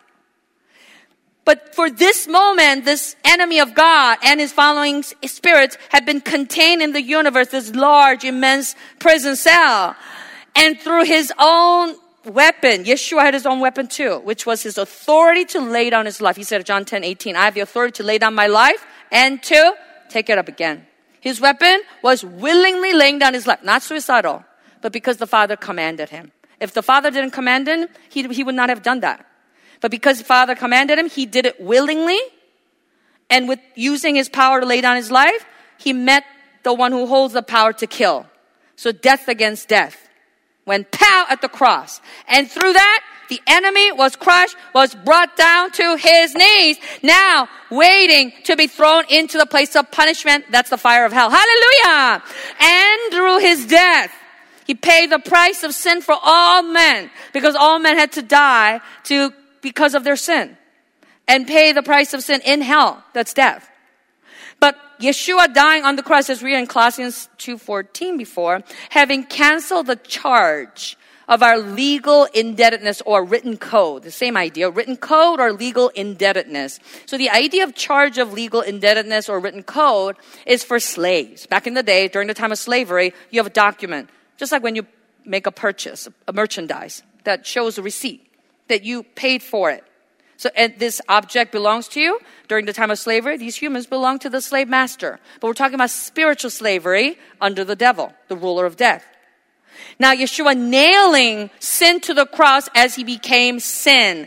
But for this moment, this enemy of God and his following spirits have been contained in the universe, this large, immense prison cell. And through His own weapon, Yeshua had His own weapon too, which was His authority to lay down His life. He said, John ten eighteen, I have the authority to lay down my life and to take it up again. His weapon was willingly laying down His life, not suicidal, but because the Father commanded Him. If the Father didn't command Him, he, he would not have done that. But because the Father commanded Him, He did it willingly. And with using His power to lay down His life, He met the one who holds the power to kill. So death against death. Went pow at the cross. And through that, the enemy was crushed, was brought down to his knees. Now, waiting to be thrown into the place of punishment. That's the fire of hell. Hallelujah! And through His death, He paid the price of sin for all men. Because all men had to die to because of their sin, and pay the price of sin in hell. That's death. But Yeshua dying on the cross, as we read in Colossians two fourteen before, having canceled the charge of our legal indebtedness or written code. The same idea, written code or legal indebtedness. So the idea of charge of legal indebtedness or written code is for slaves. Back in the day, during the time of slavery, you have a document, just like when you make a purchase, a merchandise, that shows a receipt that you paid for it. So and this object belongs to you. During the time of slavery, these humans belong to the slave master. But we're talking about spiritual slavery under the devil, the ruler of death. Now, Yeshua nailing sin to the cross as He became sin.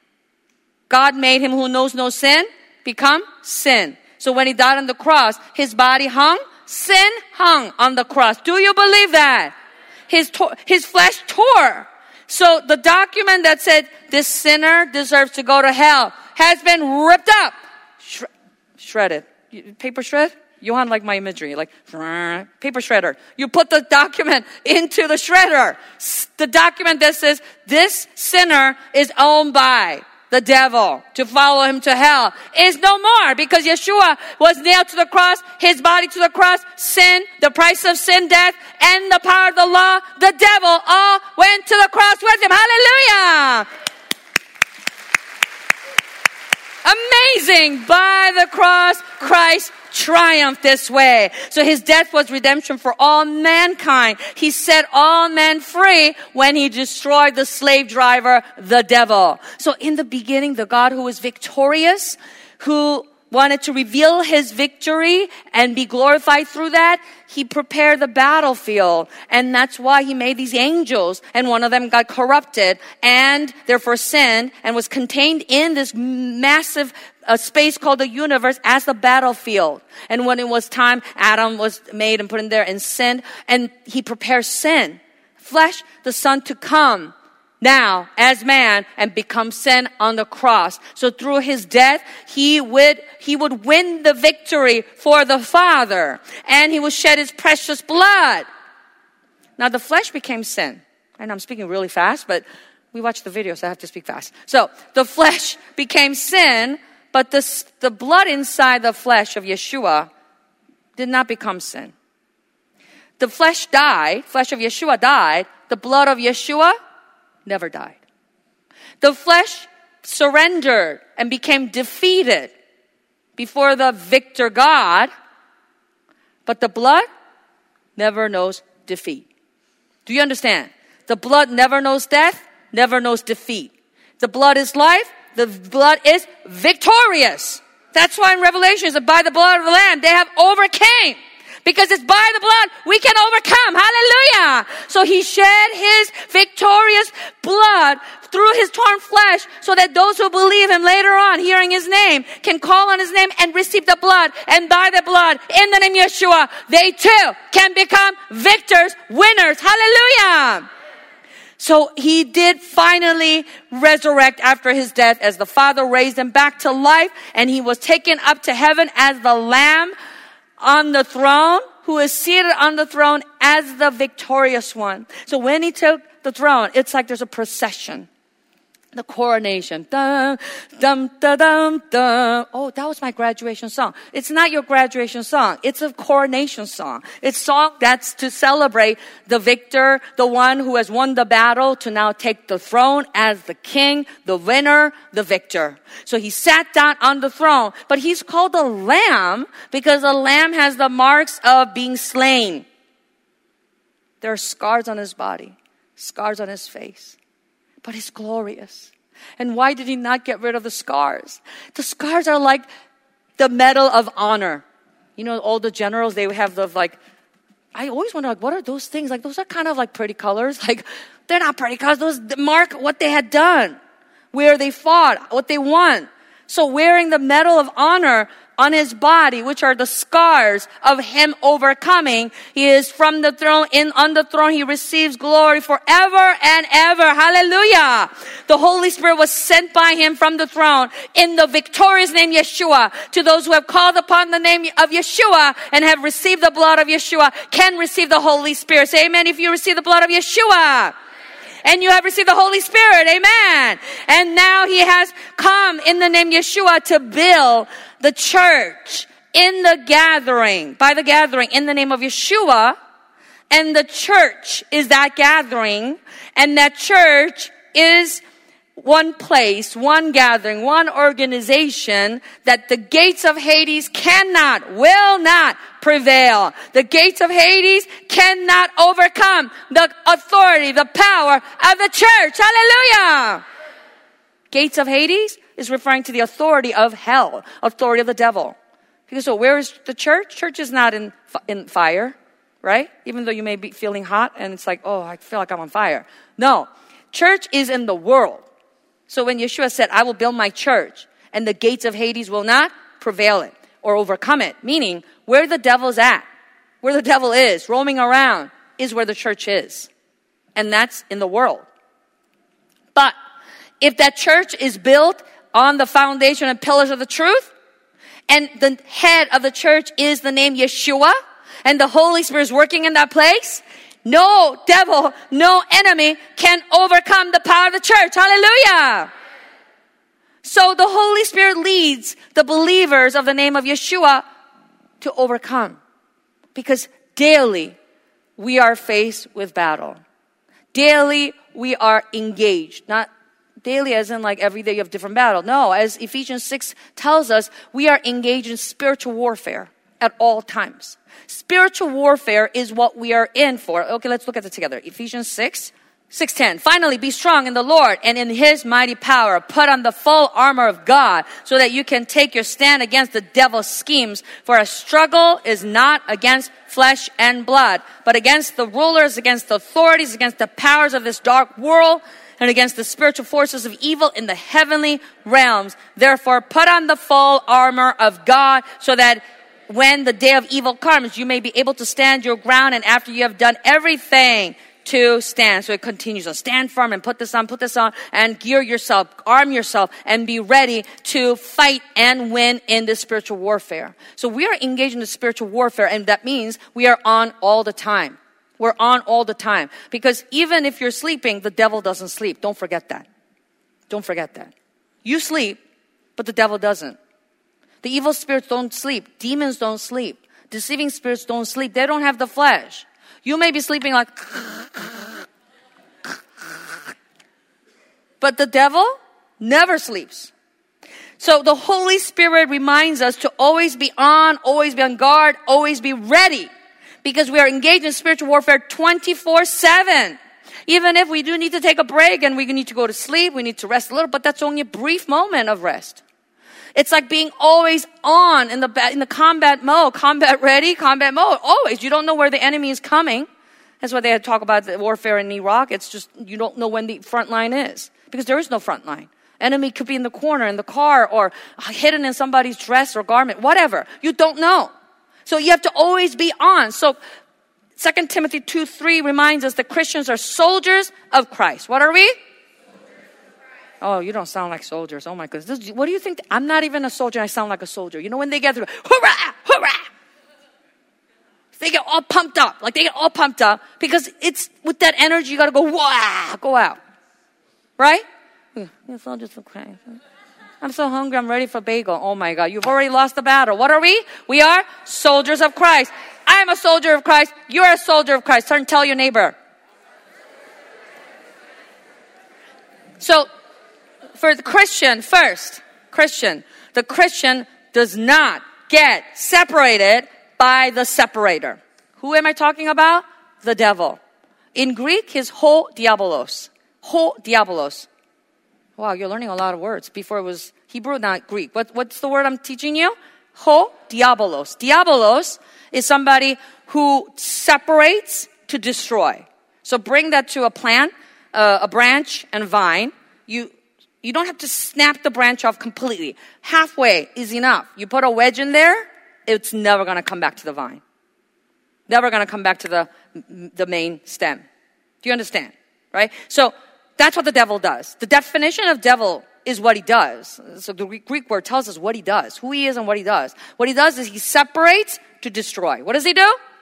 God made Him who knows no sin become sin. So when He died on the cross, His body hung, sin hung on the cross. Do you believe that? His, to- his flesh tore. So the document that said this sinner deserves to go to hell has been ripped up, Shred- shredded. Paper shred? Johan liked my imagery, like paper shredder. You put the document into the shredder. The document that says this sinner is owned by the devil to follow him to hell is no more, because Yeshua was nailed to the cross, his body to the cross, sin, the price of sin, death, and the power of the law, the devil, all went to the cross with him. Hallelujah! Amazing! By the cross, Christ triumphed this way. So his death was redemption for all mankind. He set all men free when he destroyed the slave driver, the devil. So in the beginning, the God who was victorious, who wanted to reveal his victory and be glorified through that, he prepared the battlefield. And that's why he made these angels. And one of them got corrupted and therefore sinned and was contained in this massive a space called the universe as the battlefield. And when it was time, Adam was made and put in there and sinned. And he prepares sin, flesh, the Son to come now as man and become sin on the cross. So through his death, he would, he would win the victory for the Father. And he would shed his precious blood. Now the flesh became sin. And I'm speaking really fast, but we watched the video, so I have to speak fast. So the flesh became sin. But the, the blood inside the flesh of Yeshua did not become sin. The flesh died, flesh of Yeshua died. The blood of Yeshua never died. The flesh surrendered and became defeated before the victor God. But the blood never knows defeat. Do you understand? The blood never knows death, never knows defeat. The blood is life. The blood is victorious. That's why in Revelation, it's by the blood of the Lamb, they have overcame. Because it's by the blood we can overcome. Hallelujah. So he shed his victorious blood through his torn flesh so that those who believe him later on, hearing his name, can call on his name and receive the blood. And by the blood, in the name of Yeshua, they too can become victors, winners. Hallelujah. So he did finally resurrect after his death as the Father raised him back to life, and he was taken up to heaven as the Lamb on the throne, who is seated on the throne as the victorious one. So when he took the throne, it's like there's a procession. The coronation. Dum, dum, da, dum, dum. Oh, that was my graduation song. It's not your graduation song. It's a coronation song. It's a song that's to celebrate the victor, the one who has won the battle to now take the throne as the king, the winner, the victor. So he sat down on the throne, but he's called the Lamb because the Lamb has the marks of being slain. There are scars on his body, scars on his face. But he's glorious. And why did he not get rid of the scars? The scars are like the medal of honor. You know, all the generals, they have the like, I always wonder, like, what are those things? Like, those are kind of like pretty colors. Like, they're not pretty colors. Those mark what they had done, where they fought, what they won. So wearing the medal of honor on his body, which are the scars of him overcoming, he is from the throne, in on the throne, he receives glory forever and ever. Hallelujah. The Holy Spirit was sent by him from the throne in the victorious name Yeshua to those who have called upon the name of Yeshua and have received the blood of Yeshua can receive the Holy Spirit. Say amen if you receive the blood of Yeshua. And you have received the Holy Spirit. Amen. And now he has come in the name Yeshua to build the church in the gathering, by the gathering in the name of Yeshua. And the church is that gathering. And that church is one place, one gathering, one organization that the gates of Hades cannot, will not prevail. The gates of Hades cannot overcome the authority, the power of the church. Hallelujah! Gates of Hades is referring to the authority of hell, authority of the devil. Because so where is the church? Church is not in in fire, right? Even though you may be feeling hot and it's like, oh, I feel like I'm on fire. No, church is in the world. So when Yeshua said, I will build my church and the gates of Hades will not prevail it or overcome it, meaning where the devil's at, where the devil is roaming around is where the church is. And that's in the world. But if that church is built on the foundation and pillars of the truth, and the head of the church is the name Yeshua, and the Holy Spirit is working in that place, no devil, no enemy can overcome the power of the church. Hallelujah. So the Holy Spirit leads the believers of the name of Yeshua to overcome. Because daily we are faced with battle. Daily we are engaged. Not daily as in like every day you have different battle. No, as Ephesians six tells us, we are engaged in spiritual warfare at all times. Spiritual warfare is what we are in for. Okay, let's look at it together. Ephesians six, six ten. Finally, be strong in the Lord and in His mighty power. Put on the full armor of God so that you can take your stand against the devil's schemes. For our struggle is not against flesh and blood, but against the rulers, against the authorities, against the powers of this dark world, and against the spiritual forces of evil in the heavenly realms. Therefore, put on the full armor of God so that when the day of evil comes, you may be able to stand your ground, and after you have done everything to stand. So it continues on. Stand firm and put this on, put this on, and gear yourself, arm yourself, and be ready to fight and win in this spiritual warfare. So we are engaged in the spiritual warfare, and that means we are on all the time. We're on all the time. Because even if you're sleeping, the devil doesn't sleep. Don't forget that. Don't forget that. You sleep, but the devil doesn't. The evil spirits don't sleep. Demons don't sleep. Deceiving spirits don't sleep. They don't have the flesh. You may be sleeping like, but the devil never sleeps. So the Holy Spirit reminds us to always be on, always be on guard, always be ready. Because we are engaged in spiritual warfare twenty-four seven. Even if we do need to take a break and we need to go to sleep, we need to rest a little, but that's only a brief moment of rest. It's like being always on in the in the combat mode, combat ready, combat mode. Always. You don't know where the enemy is coming. That's why they talk about the warfare in Iraq. It's just you don't know when the front line is. Because there is no front line. Enemy could be in the corner, in the car, or hidden in somebody's dress or garment, whatever. You don't know. So you have to always be on. So Second Timothy two three reminds us that Christians are soldiers of Christ. What are we? Oh, you don't sound like soldiers. Oh my goodness. This, what do you think? I'm not even a soldier. I sound like a soldier. You know when they get through, hurrah, hurrah. They get all pumped up. Like they get all pumped up because it's with that energy you got to go, wow, go out. Right? You're soldiers of Christ. I'm so hungry. I'm ready for bagel. Oh my God. You've already lost the battle. What are we? We are soldiers of Christ. I am a soldier of Christ. You're a soldier of Christ. Turn and tell your neighbor. So, for the Christian, first, Christian, the Christian does not get separated by the separator. Who am I talking about? The devil. In Greek, he's ho diabolos. Ho diabolos. Wow, you're learning a lot of words. Before it was Hebrew, not Greek. What, what's the word I'm teaching you? Ho diabolos. Diabolos is somebody who separates to destroy. So bring that to a plant, uh, a branch and vine. You You don't have to snap the branch off completely. Halfway is enough. You put a wedge in there, it's never going to come back to the vine. Never going to come back to the, the main stem. Do you understand? Right? So that's what the devil does. The definition of devil is what he does. So the Greek word tells us what he does, who he is and what he does. What he does is he separates to destroy. What does he do?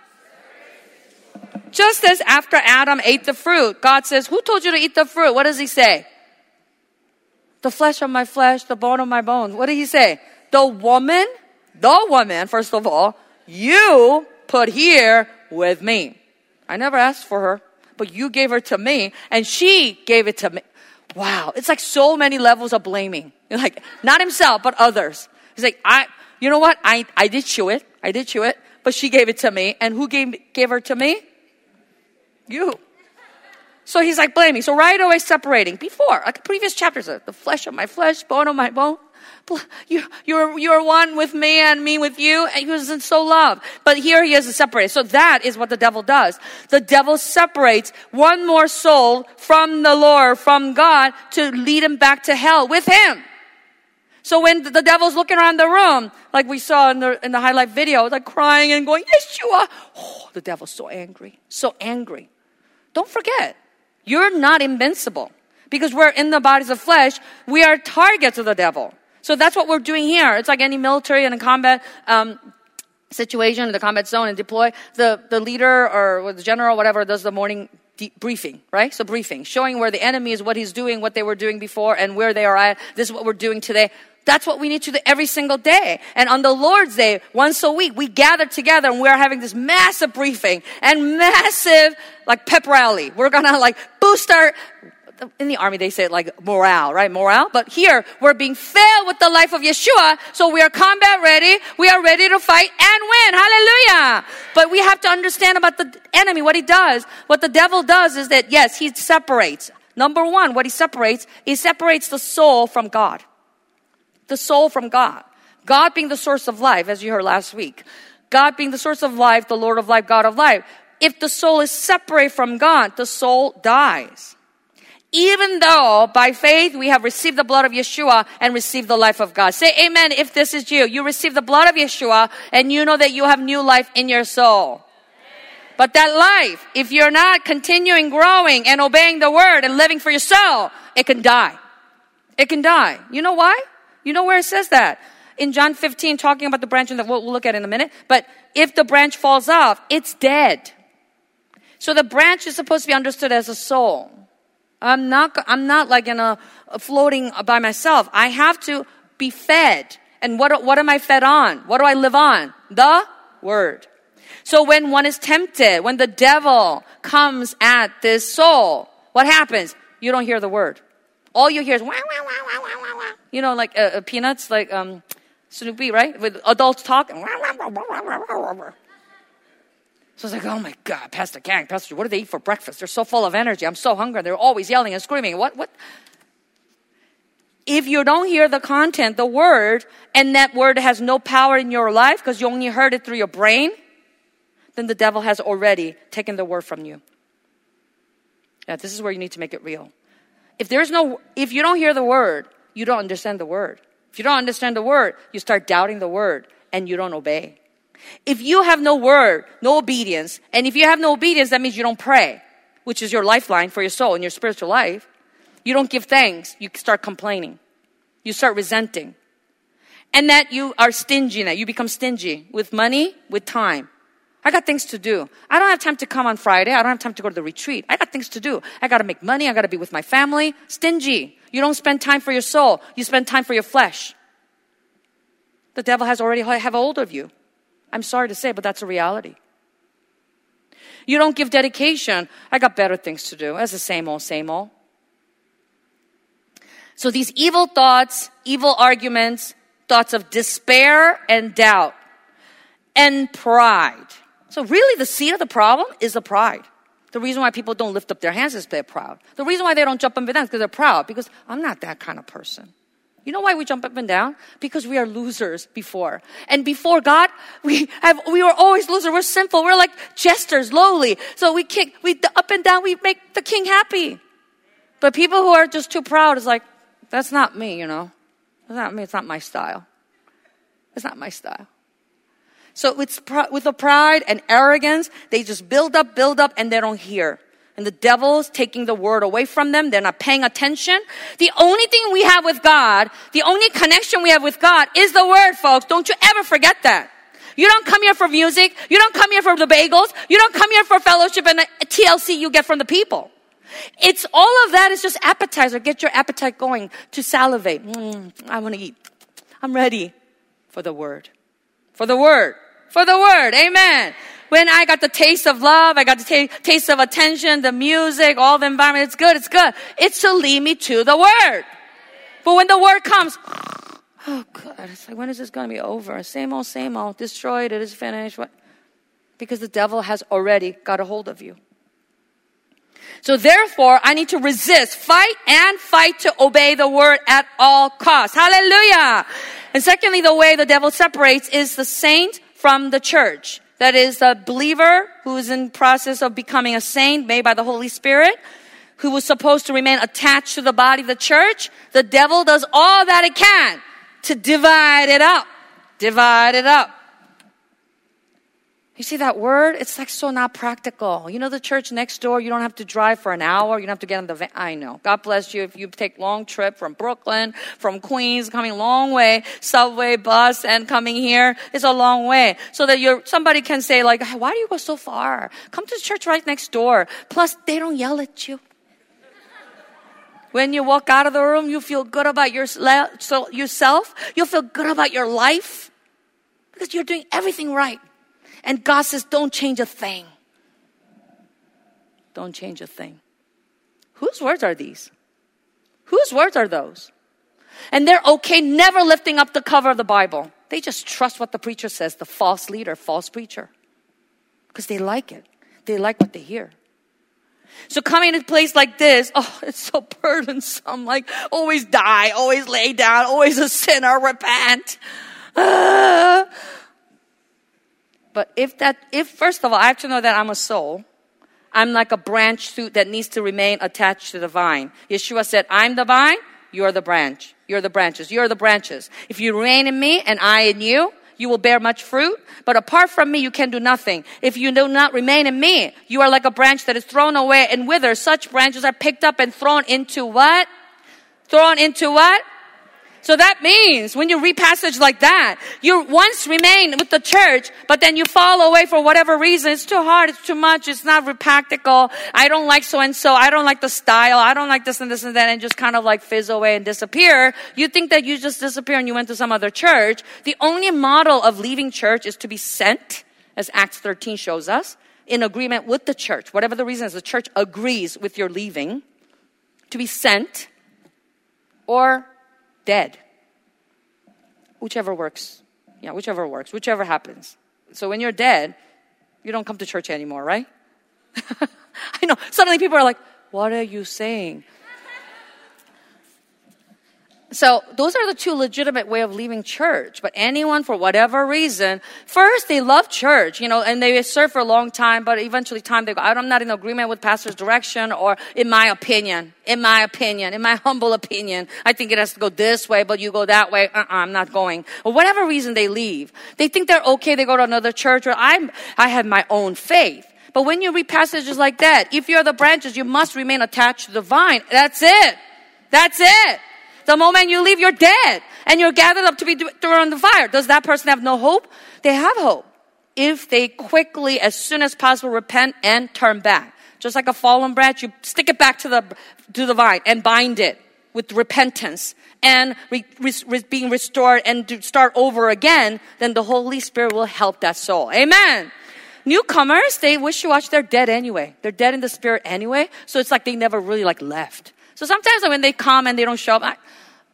Just as after Adam ate the fruit, God says, who told you to eat the fruit? What does he say? The flesh of my flesh, the bone of my bones. What did he say? The woman, the woman, first of all, you put here with me. I never asked for her, but you gave her to me, and she gave it to me. Wow, it's like so many levels of blaming. Like, not himself, but others. He's like, I, you know what? I, I did chew it. I did chew it, but she gave it to me. And who gave, gave her to me? You. So he's like blaming. So right away separating. Before, like previous chapters, the flesh of my flesh, bone of my bone. You, you're, you're one with me and me with you. And he was in so love. But here he is separated. So that is what the devil does. The devil separates one more soul from the Lord, from God, to lead him back to hell with him. So when the devil's looking around the room, like we saw in the, in the highlight video, like crying and going, Yeshua. Oh, the devil's so angry. So angry. Don't forget. You're not invincible. Because we're in the bodies of flesh, we are targets of the devil. So that's what we're doing here. It's like any military in a combat um, situation, in the combat zone and deploy. The, the leader or the general, whatever, does the morning de- briefing, right? So briefing, showing where the enemy is, what he's doing, what they were doing before, and where they are at. This is what we're doing today. That's what we need to do every single day. And on the Lord's Day, once a week, we gather together and we're having this massive briefing and massive, like, pep rally. We're gonna, like, boost our, in the army, they say it like morale, right? Morale. But here, we're being filled with the life of Yeshua. So we are combat ready. We are ready to fight and win. Hallelujah. But we have to understand about the enemy, what he does. What the devil does is that, yes, he separates. Number one, what he separates, he separates the soul from God. The soul from God. God being the source of life, as you heard last week. God being the source of life, the Lord of life, God of life. If the soul is separate from God, the soul dies. Even though by faith we have received the blood of Yeshua and received the life of God. Say amen if this is you. You receive the blood of Yeshua and you know that you have new life in your soul. But that life, if you're not continuing growing and obeying the word and living for your soul, it can die. It can die. You know why? You know where it says that? In John fifteen, talking about the branch, that we'll look at in a minute. But if the branch falls off, it's dead. So the branch is supposed to be understood as a soul. I'm not, I'm not like in a, a floating by myself. I have to be fed. And what, what am I fed on? What do I live on? The word. So when one is tempted, when the devil comes at this soul, what happens? You don't hear the word. All you hear is wah, wah, wah, wah, wah, wah, wah. You know, like uh, uh, Peanuts, like um, Snoopy, right? With adults talk. So it's like, oh my God, Pastor Gang, Pastor, what do they eat for breakfast? They're so full of energy. I'm so hungry. They're always yelling and screaming. What? What? If you don't hear the content, the word, and that word has no power in your life because you only heard it through your brain, then the devil has already taken the word from you. Yeah, this is where you need to make it real. If there's no, if you don't hear the word, you don't understand the word. If you don't understand the word, you start doubting the word and you don't obey. If you have no word, no obedience, and if you have no obedience, that means you don't pray, which is your lifeline for your soul and your spiritual life. You don't give thanks, you start complaining. You start resenting. And that you are stingy now. You become stingy with money, with time. I got things to do. I don't have time to come on Friday. I don't have time to go to the retreat. I got things to do. I got to make money. I got to be with my family. Stingy. You don't spend time for your soul. You spend time for your flesh. The devil has already have a hold of you. I'm sorry to say, but that's a reality. You don't give dedication. I got better things to do. That's the same old, same old. So these evil thoughts, evil arguments, thoughts of despair and doubt and pride. So really the seed of the problem is the pride. The reason why people don't lift up their hands is they're proud. The reason why they don't jump up and down is because they're proud. Because I'm not that kind of person. You know why we jump up and down? Because we are losers before. And before God, we have we were always losers. We're sinful. We're like jesters, lowly. So we kick, we up and down, we make the king happy. But people who are just too proud is like, that's not me, you know. That's not me. It's not my style. It's not my style. So it's pr- with the pride and arrogance, they just build up, build up, and they don't hear. And the devil's taking the word away from them. They're not paying attention. The only thing we have with God, the only connection we have with God is the word, folks. Don't you ever forget that. You don't come here for music. You don't come here for the bagels. You don't come here for fellowship and a T L C you get from the people. It's all of that is just appetizer. Get your appetite going to salivate. Mm, I want to eat. I'm ready for the word. For the word. For the word. Amen. When I got the taste of love, I got the t- taste of attention, the music, all the environment, it's good, it's good. It's to lead me to the word. But when the word comes, oh God, it's like, when is this going to be over? Same old, same old. Destroyed, it is finished. What? Because the devil has already got a hold of you. So therefore, I need to resist, fight and fight to obey the word at all costs. Hallelujah. And secondly, the way the devil separates is the saint from the church. That is a believer who is in process of becoming a saint made by the Holy Spirit, who was supposed to remain attached to the body of the church. The devil does all that it can to divide it up. Divide it up. You see that word? It's like so not practical. You know the church next door, you don't have to drive for an hour. You don't have to get on the van. I know. God bless you if you take long trip from Brooklyn, from Queens, coming a long way, subway, bus, and coming here. It's a long way. So that you're, somebody can say like, why do you go so far? Come to the church right next door. Plus, they don't yell at you. When you walk out of the room, you feel good about your, so yourself. You'll feel good about your life because you're doing everything right. And God says, don't change a thing. Don't change a thing. Whose words are these? Whose words are those? And they're okay never lifting up the cover of the Bible. They just trust what the preacher says, the false leader, false preacher. Because they like it. They like what they hear. So coming to a place like this, oh, it's so burdensome. Like, always die, always lay down, always a sinner, repent. Ah. But if that, if first of all, I have to know that I'm a soul. I'm like a branch shoot that needs to remain attached to the vine. Yeshua said, I'm the vine, you're the branch. You're the branches. You're the branches. If you remain in me and I in you, you will bear much fruit. But apart from me, you can do nothing. If you do not remain in me, you are like a branch that is thrown away and withers. Such branches are picked up and thrown into what? Thrown into what? So that means when you read passage like that, you once remain with the church, but then you fall away for whatever reason. It's too hard. It's too much. It's not practical. I don't like so and so. I don't like the style. I don't like this and this and that, and just kind of like fizz away and disappear. You think that you just disappear and you went to some other church. The only model of leaving church is to be sent, as Acts thirteen shows us, in agreement with the church. Whatever the reason is, the church agrees with your leaving, to be sent or dead. Whichever works. Yeah, whichever works. Whichever happens. So when you're dead, you don't come to church anymore, right? I know. Suddenly people are like, what are you saying? So those are the two legitimate way of leaving church. But anyone, for whatever reason, first they love church, you know, and they serve for a long time, but eventually time they go, I'm not in agreement with pastor's direction, or in my opinion, in my opinion, in my humble opinion, I think it has to go this way, but you go that way. Uh-uh, I'm not going. Or whatever reason they leave. They think they're okay. They go to another church, or I'm, I have my own faith. But when you read passages like that, if you're the branches, you must remain attached to the vine. That's it. That's it. The moment you leave, you're dead. And you're gathered up to be thrown in the fire. Does that person have no hope? They have hope. If they quickly, as soon as possible, repent and turn back. Just like a fallen branch, you stick it back to the, to the vine and bind it with repentance and re, re, re, being restored and to start over again, then the Holy Spirit will help that soul. Amen. Newcomers, they wish-washy, they're dead anyway. They're dead in the spirit anyway. So it's like they never really like left. So sometimes when they come and they don't show up, I,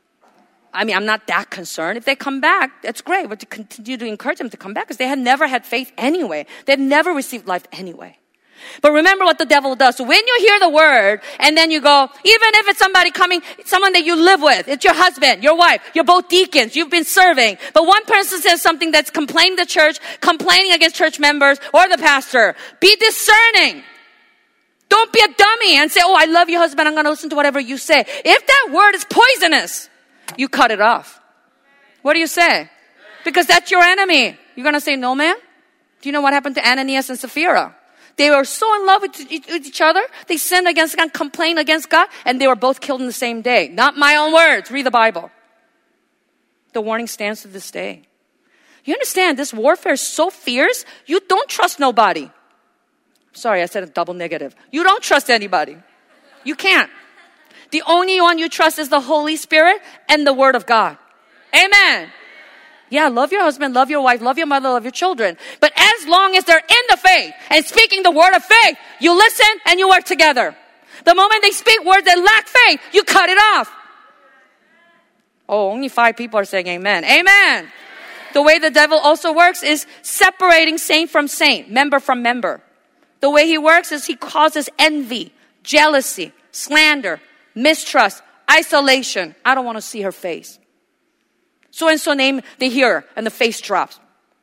I mean, I'm not that concerned. If they come back, that's great. But to continue to encourage them to come back because they had never had faith anyway. They had never received life anyway. But remember what the devil does. So when you hear the word and then you go, even if it's somebody coming, someone that you live with, it's your husband, your wife, you're both deacons, you've been serving. But one person says something that's complaining the church, complaining against church members or the pastor. Be discerning. Don't be a dummy and say, oh, I love your husband. I'm going to listen to whatever you say. If that word is poisonous, you cut it off. What do you say? Because that's your enemy. You're going to say, no, man? Do you know what happened to Ananias and Sapphira? They were so in love with each other. They sinned against God, complained against God, and they were both killed in the same day. Not my own words. Read the Bible. The warning stands to this day. You understand, this warfare is so fierce, you don't trust nobody. Sorry, I said a double negative. You don't trust anybody. You can't. The only one you trust is the Holy Spirit and the Word of God. Amen. Yeah, love your husband, love your wife, love your mother, love your children. But as long as they're in the faith and speaking the word of faith, you listen and you work together. The moment they speak words that lack faith, you cut it off. Oh, only five people are saying amen. Amen. The way the devil also works is separating saint from saint, member from member. The way he works is he causes envy, jealousy, slander, mistrust, isolation. I don't want to see her face. So-and-so name, they hear, and the face drops.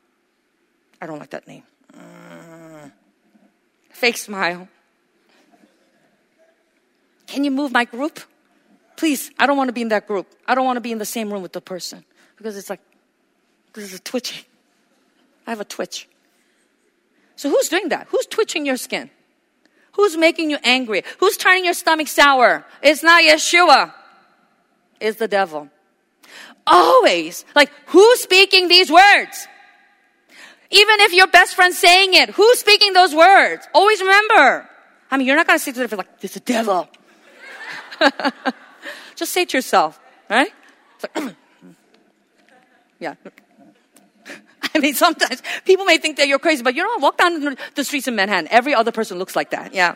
I don't like that name. Uh, fake smile. Can you move my group? Please, I don't want to be in that group. I don't want to be in the same room with the person. Because it's like, this is a twitchy. I have a twitch. So who's doing that? Who's twitching your skin? Who's making you angry? Who's turning your stomach sour? It's not Yeshua. It's the devil. Always. Like, who's speaking these words? Even if your best friend's saying it, who's speaking those words? Always remember. I mean, you're not going to say to them like, it's the devil. Just say it to yourself, right? It's like, yeah. I mean, sometimes people may think that you're crazy, but you know, walk down the streets in Manhattan. Every other person looks like that. Yeah.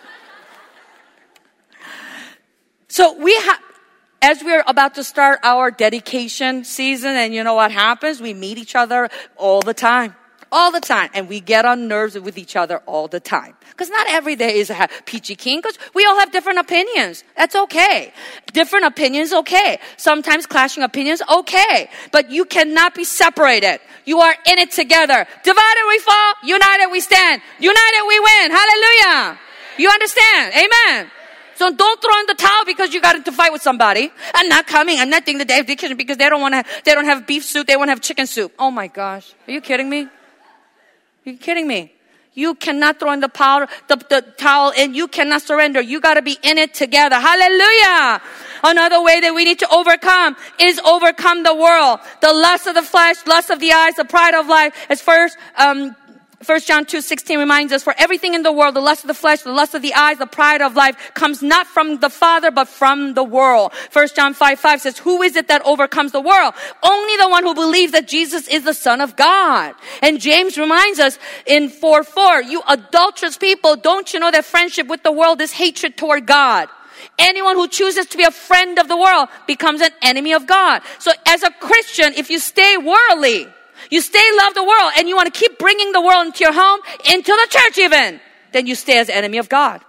So we have, as we're about to start our dedication season, and you know what happens? We meet each other all the time. All the time. And we get on nerves with each other all the time. Because not every day is a peachy keen, because we all have different opinions. That's okay. Different opinions, okay. Sometimes clashing opinions, okay. But you cannot be separated. You are in it together. Divided we fall, united we stand. United we win. Hallelujah. You understand? Amen. So don't throw in the towel because you got into a fight with somebody. I'm not coming. I'm not doing the day of dedication because they don't want to. They don't have beef soup. They want to have chicken soup. Oh my gosh! Are you kidding me? Are you kidding me? You cannot throw in the powder, the, the towel, and you cannot surrender. You got to be in it together. Hallelujah! Another way that we need to overcome is overcome the world, the lust of the flesh, lust of the eyes, the pride of life. As first. Um, First John two sixteen reminds us, for everything in the world, the lust of the flesh, the lust of the eyes, the pride of life, comes not from the Father, but from the world. First John five five says, who is it that overcomes the world? Only the one who believes that Jesus is the Son of God. And James reminds us in four four, you adulterous people, don't you know that friendship with the world is hatred toward God? Anyone who chooses to be a friend of the world becomes an enemy of God. So as a Christian, if you stay worldly, you stay love the world, and you want to keep bringing the world into your home, into the church even, then you stay as enemy of God.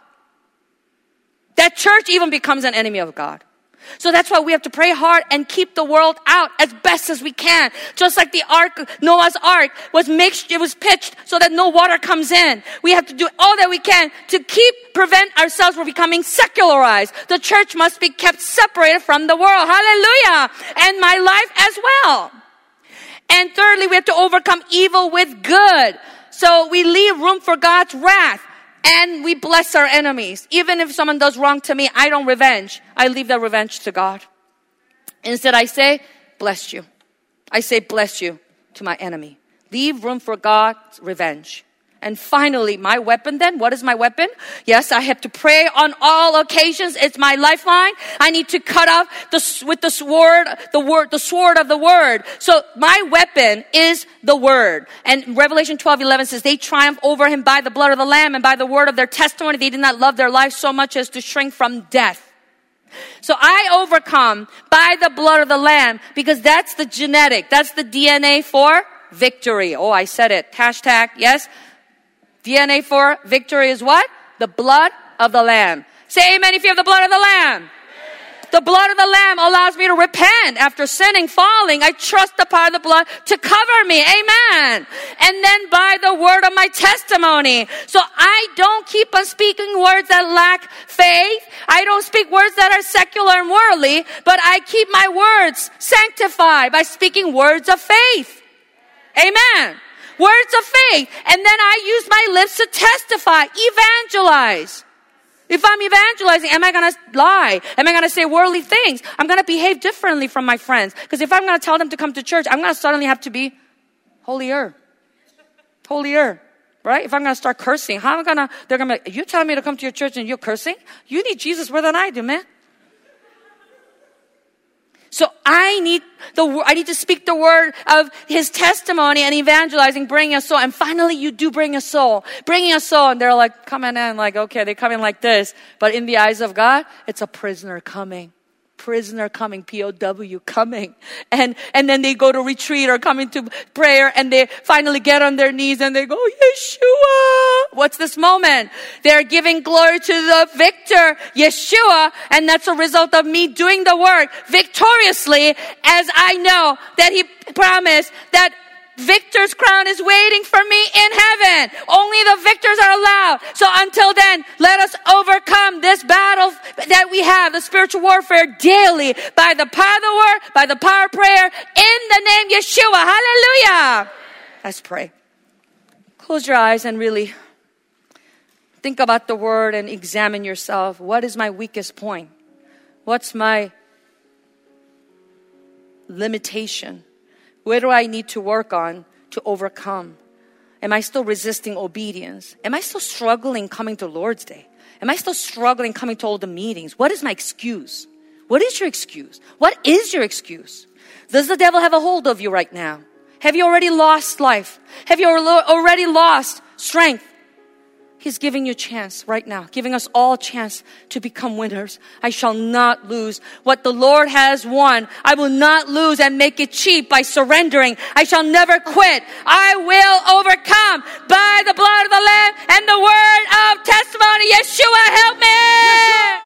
That church even becomes an enemy of God. So that's why we have to pray hard and keep the world out as best as we can. Just like the ark, Noah's ark was mixed, it was pitched so that no water comes in. We have to do all that we can to keep, prevent ourselves from becoming secularized. The church must be kept separated from the world. Hallelujah! And my life as well. And thirdly, we have to overcome evil with good. So we leave room for God's wrath. And we bless our enemies. Even if someone does wrong to me, I don't revenge. I leave the revenge to God. Instead, I say, bless you. I say, bless you to my enemy. Leave room for God's revenge. And finally, my weapon then, what is my weapon? Yes, I have to pray on all occasions. It's my lifeline. I need to cut off the, with the sword, the word, the sword of the word. So my weapon is the word. And Revelation twelve eleven says, they triumphed over him by the blood of the Lamb and by the word of their testimony. They did not love their life so much as to shrink from death. So I overcome by the blood of the Lamb because that's the genetic, that's the D N A for victory. Oh, I said it. Hashtag, yes. D N A for victory is what? The blood of the Lamb. Say amen if you have the blood of the Lamb. Amen. The blood of the Lamb allows me to repent after sinning, falling. I trust the power of the blood to cover me. Amen. And then by the word of my testimony. So I don't keep on speaking words that lack faith. I don't speak words that are secular and worldly, but I keep my words sanctified by speaking words of faith. Amen. Words of faith. And then I use my lips to testify, evangelize. If I'm evangelizing, am I going to lie? Am I going to say worldly things? I'm going to behave differently from my friends. Because if I'm going to tell them to come to church, I'm going to suddenly have to be holier. Holier. Right? If I'm going to start cursing, how am I going to, they're going to be, you telling me to come to your church and you're cursing? You need Jesus more than I do, man. So I need the I need to speak the word of his testimony and evangelizing, bringing a soul. And finally, you do bring a soul, bringing a soul. And they're like coming in, like okay, they come in like this. But in the eyes of God, it's a prisoner coming, prisoner coming, P O W coming. And and then they go to retreat or come into prayer, and they finally get on their knees and they go, Yeshua. What's this moment? They're giving glory to the victor, Yeshua, and that's a result of me doing the work victoriously, as I know that he promised that victor's crown is waiting for me in heaven. Only the victors are allowed. So until then, let us overcome this battle that we have, the spiritual warfare, daily by the power of the word, by the power of prayer, in the name Yeshua. Hallelujah. Let's pray. Close your eyes and really think about the word and examine yourself. What is my weakest point? What's my limitation? Where do I need to work on to overcome? Am I still resisting obedience? Am I still struggling coming to Lord's Day? Am I still struggling coming to all the meetings? What is my excuse? What is your excuse? What is your excuse? Does the devil have a hold of you right now? Have you already lost life? Have you already lost strength? He's giving you a chance right now, giving us all a chance to become winners. I shall not lose what the Lord has won. I will not lose and make it cheap by surrendering. I shall never quit. I will overcome by the blood of the Lamb and the word of testimony. Yeshua, help me!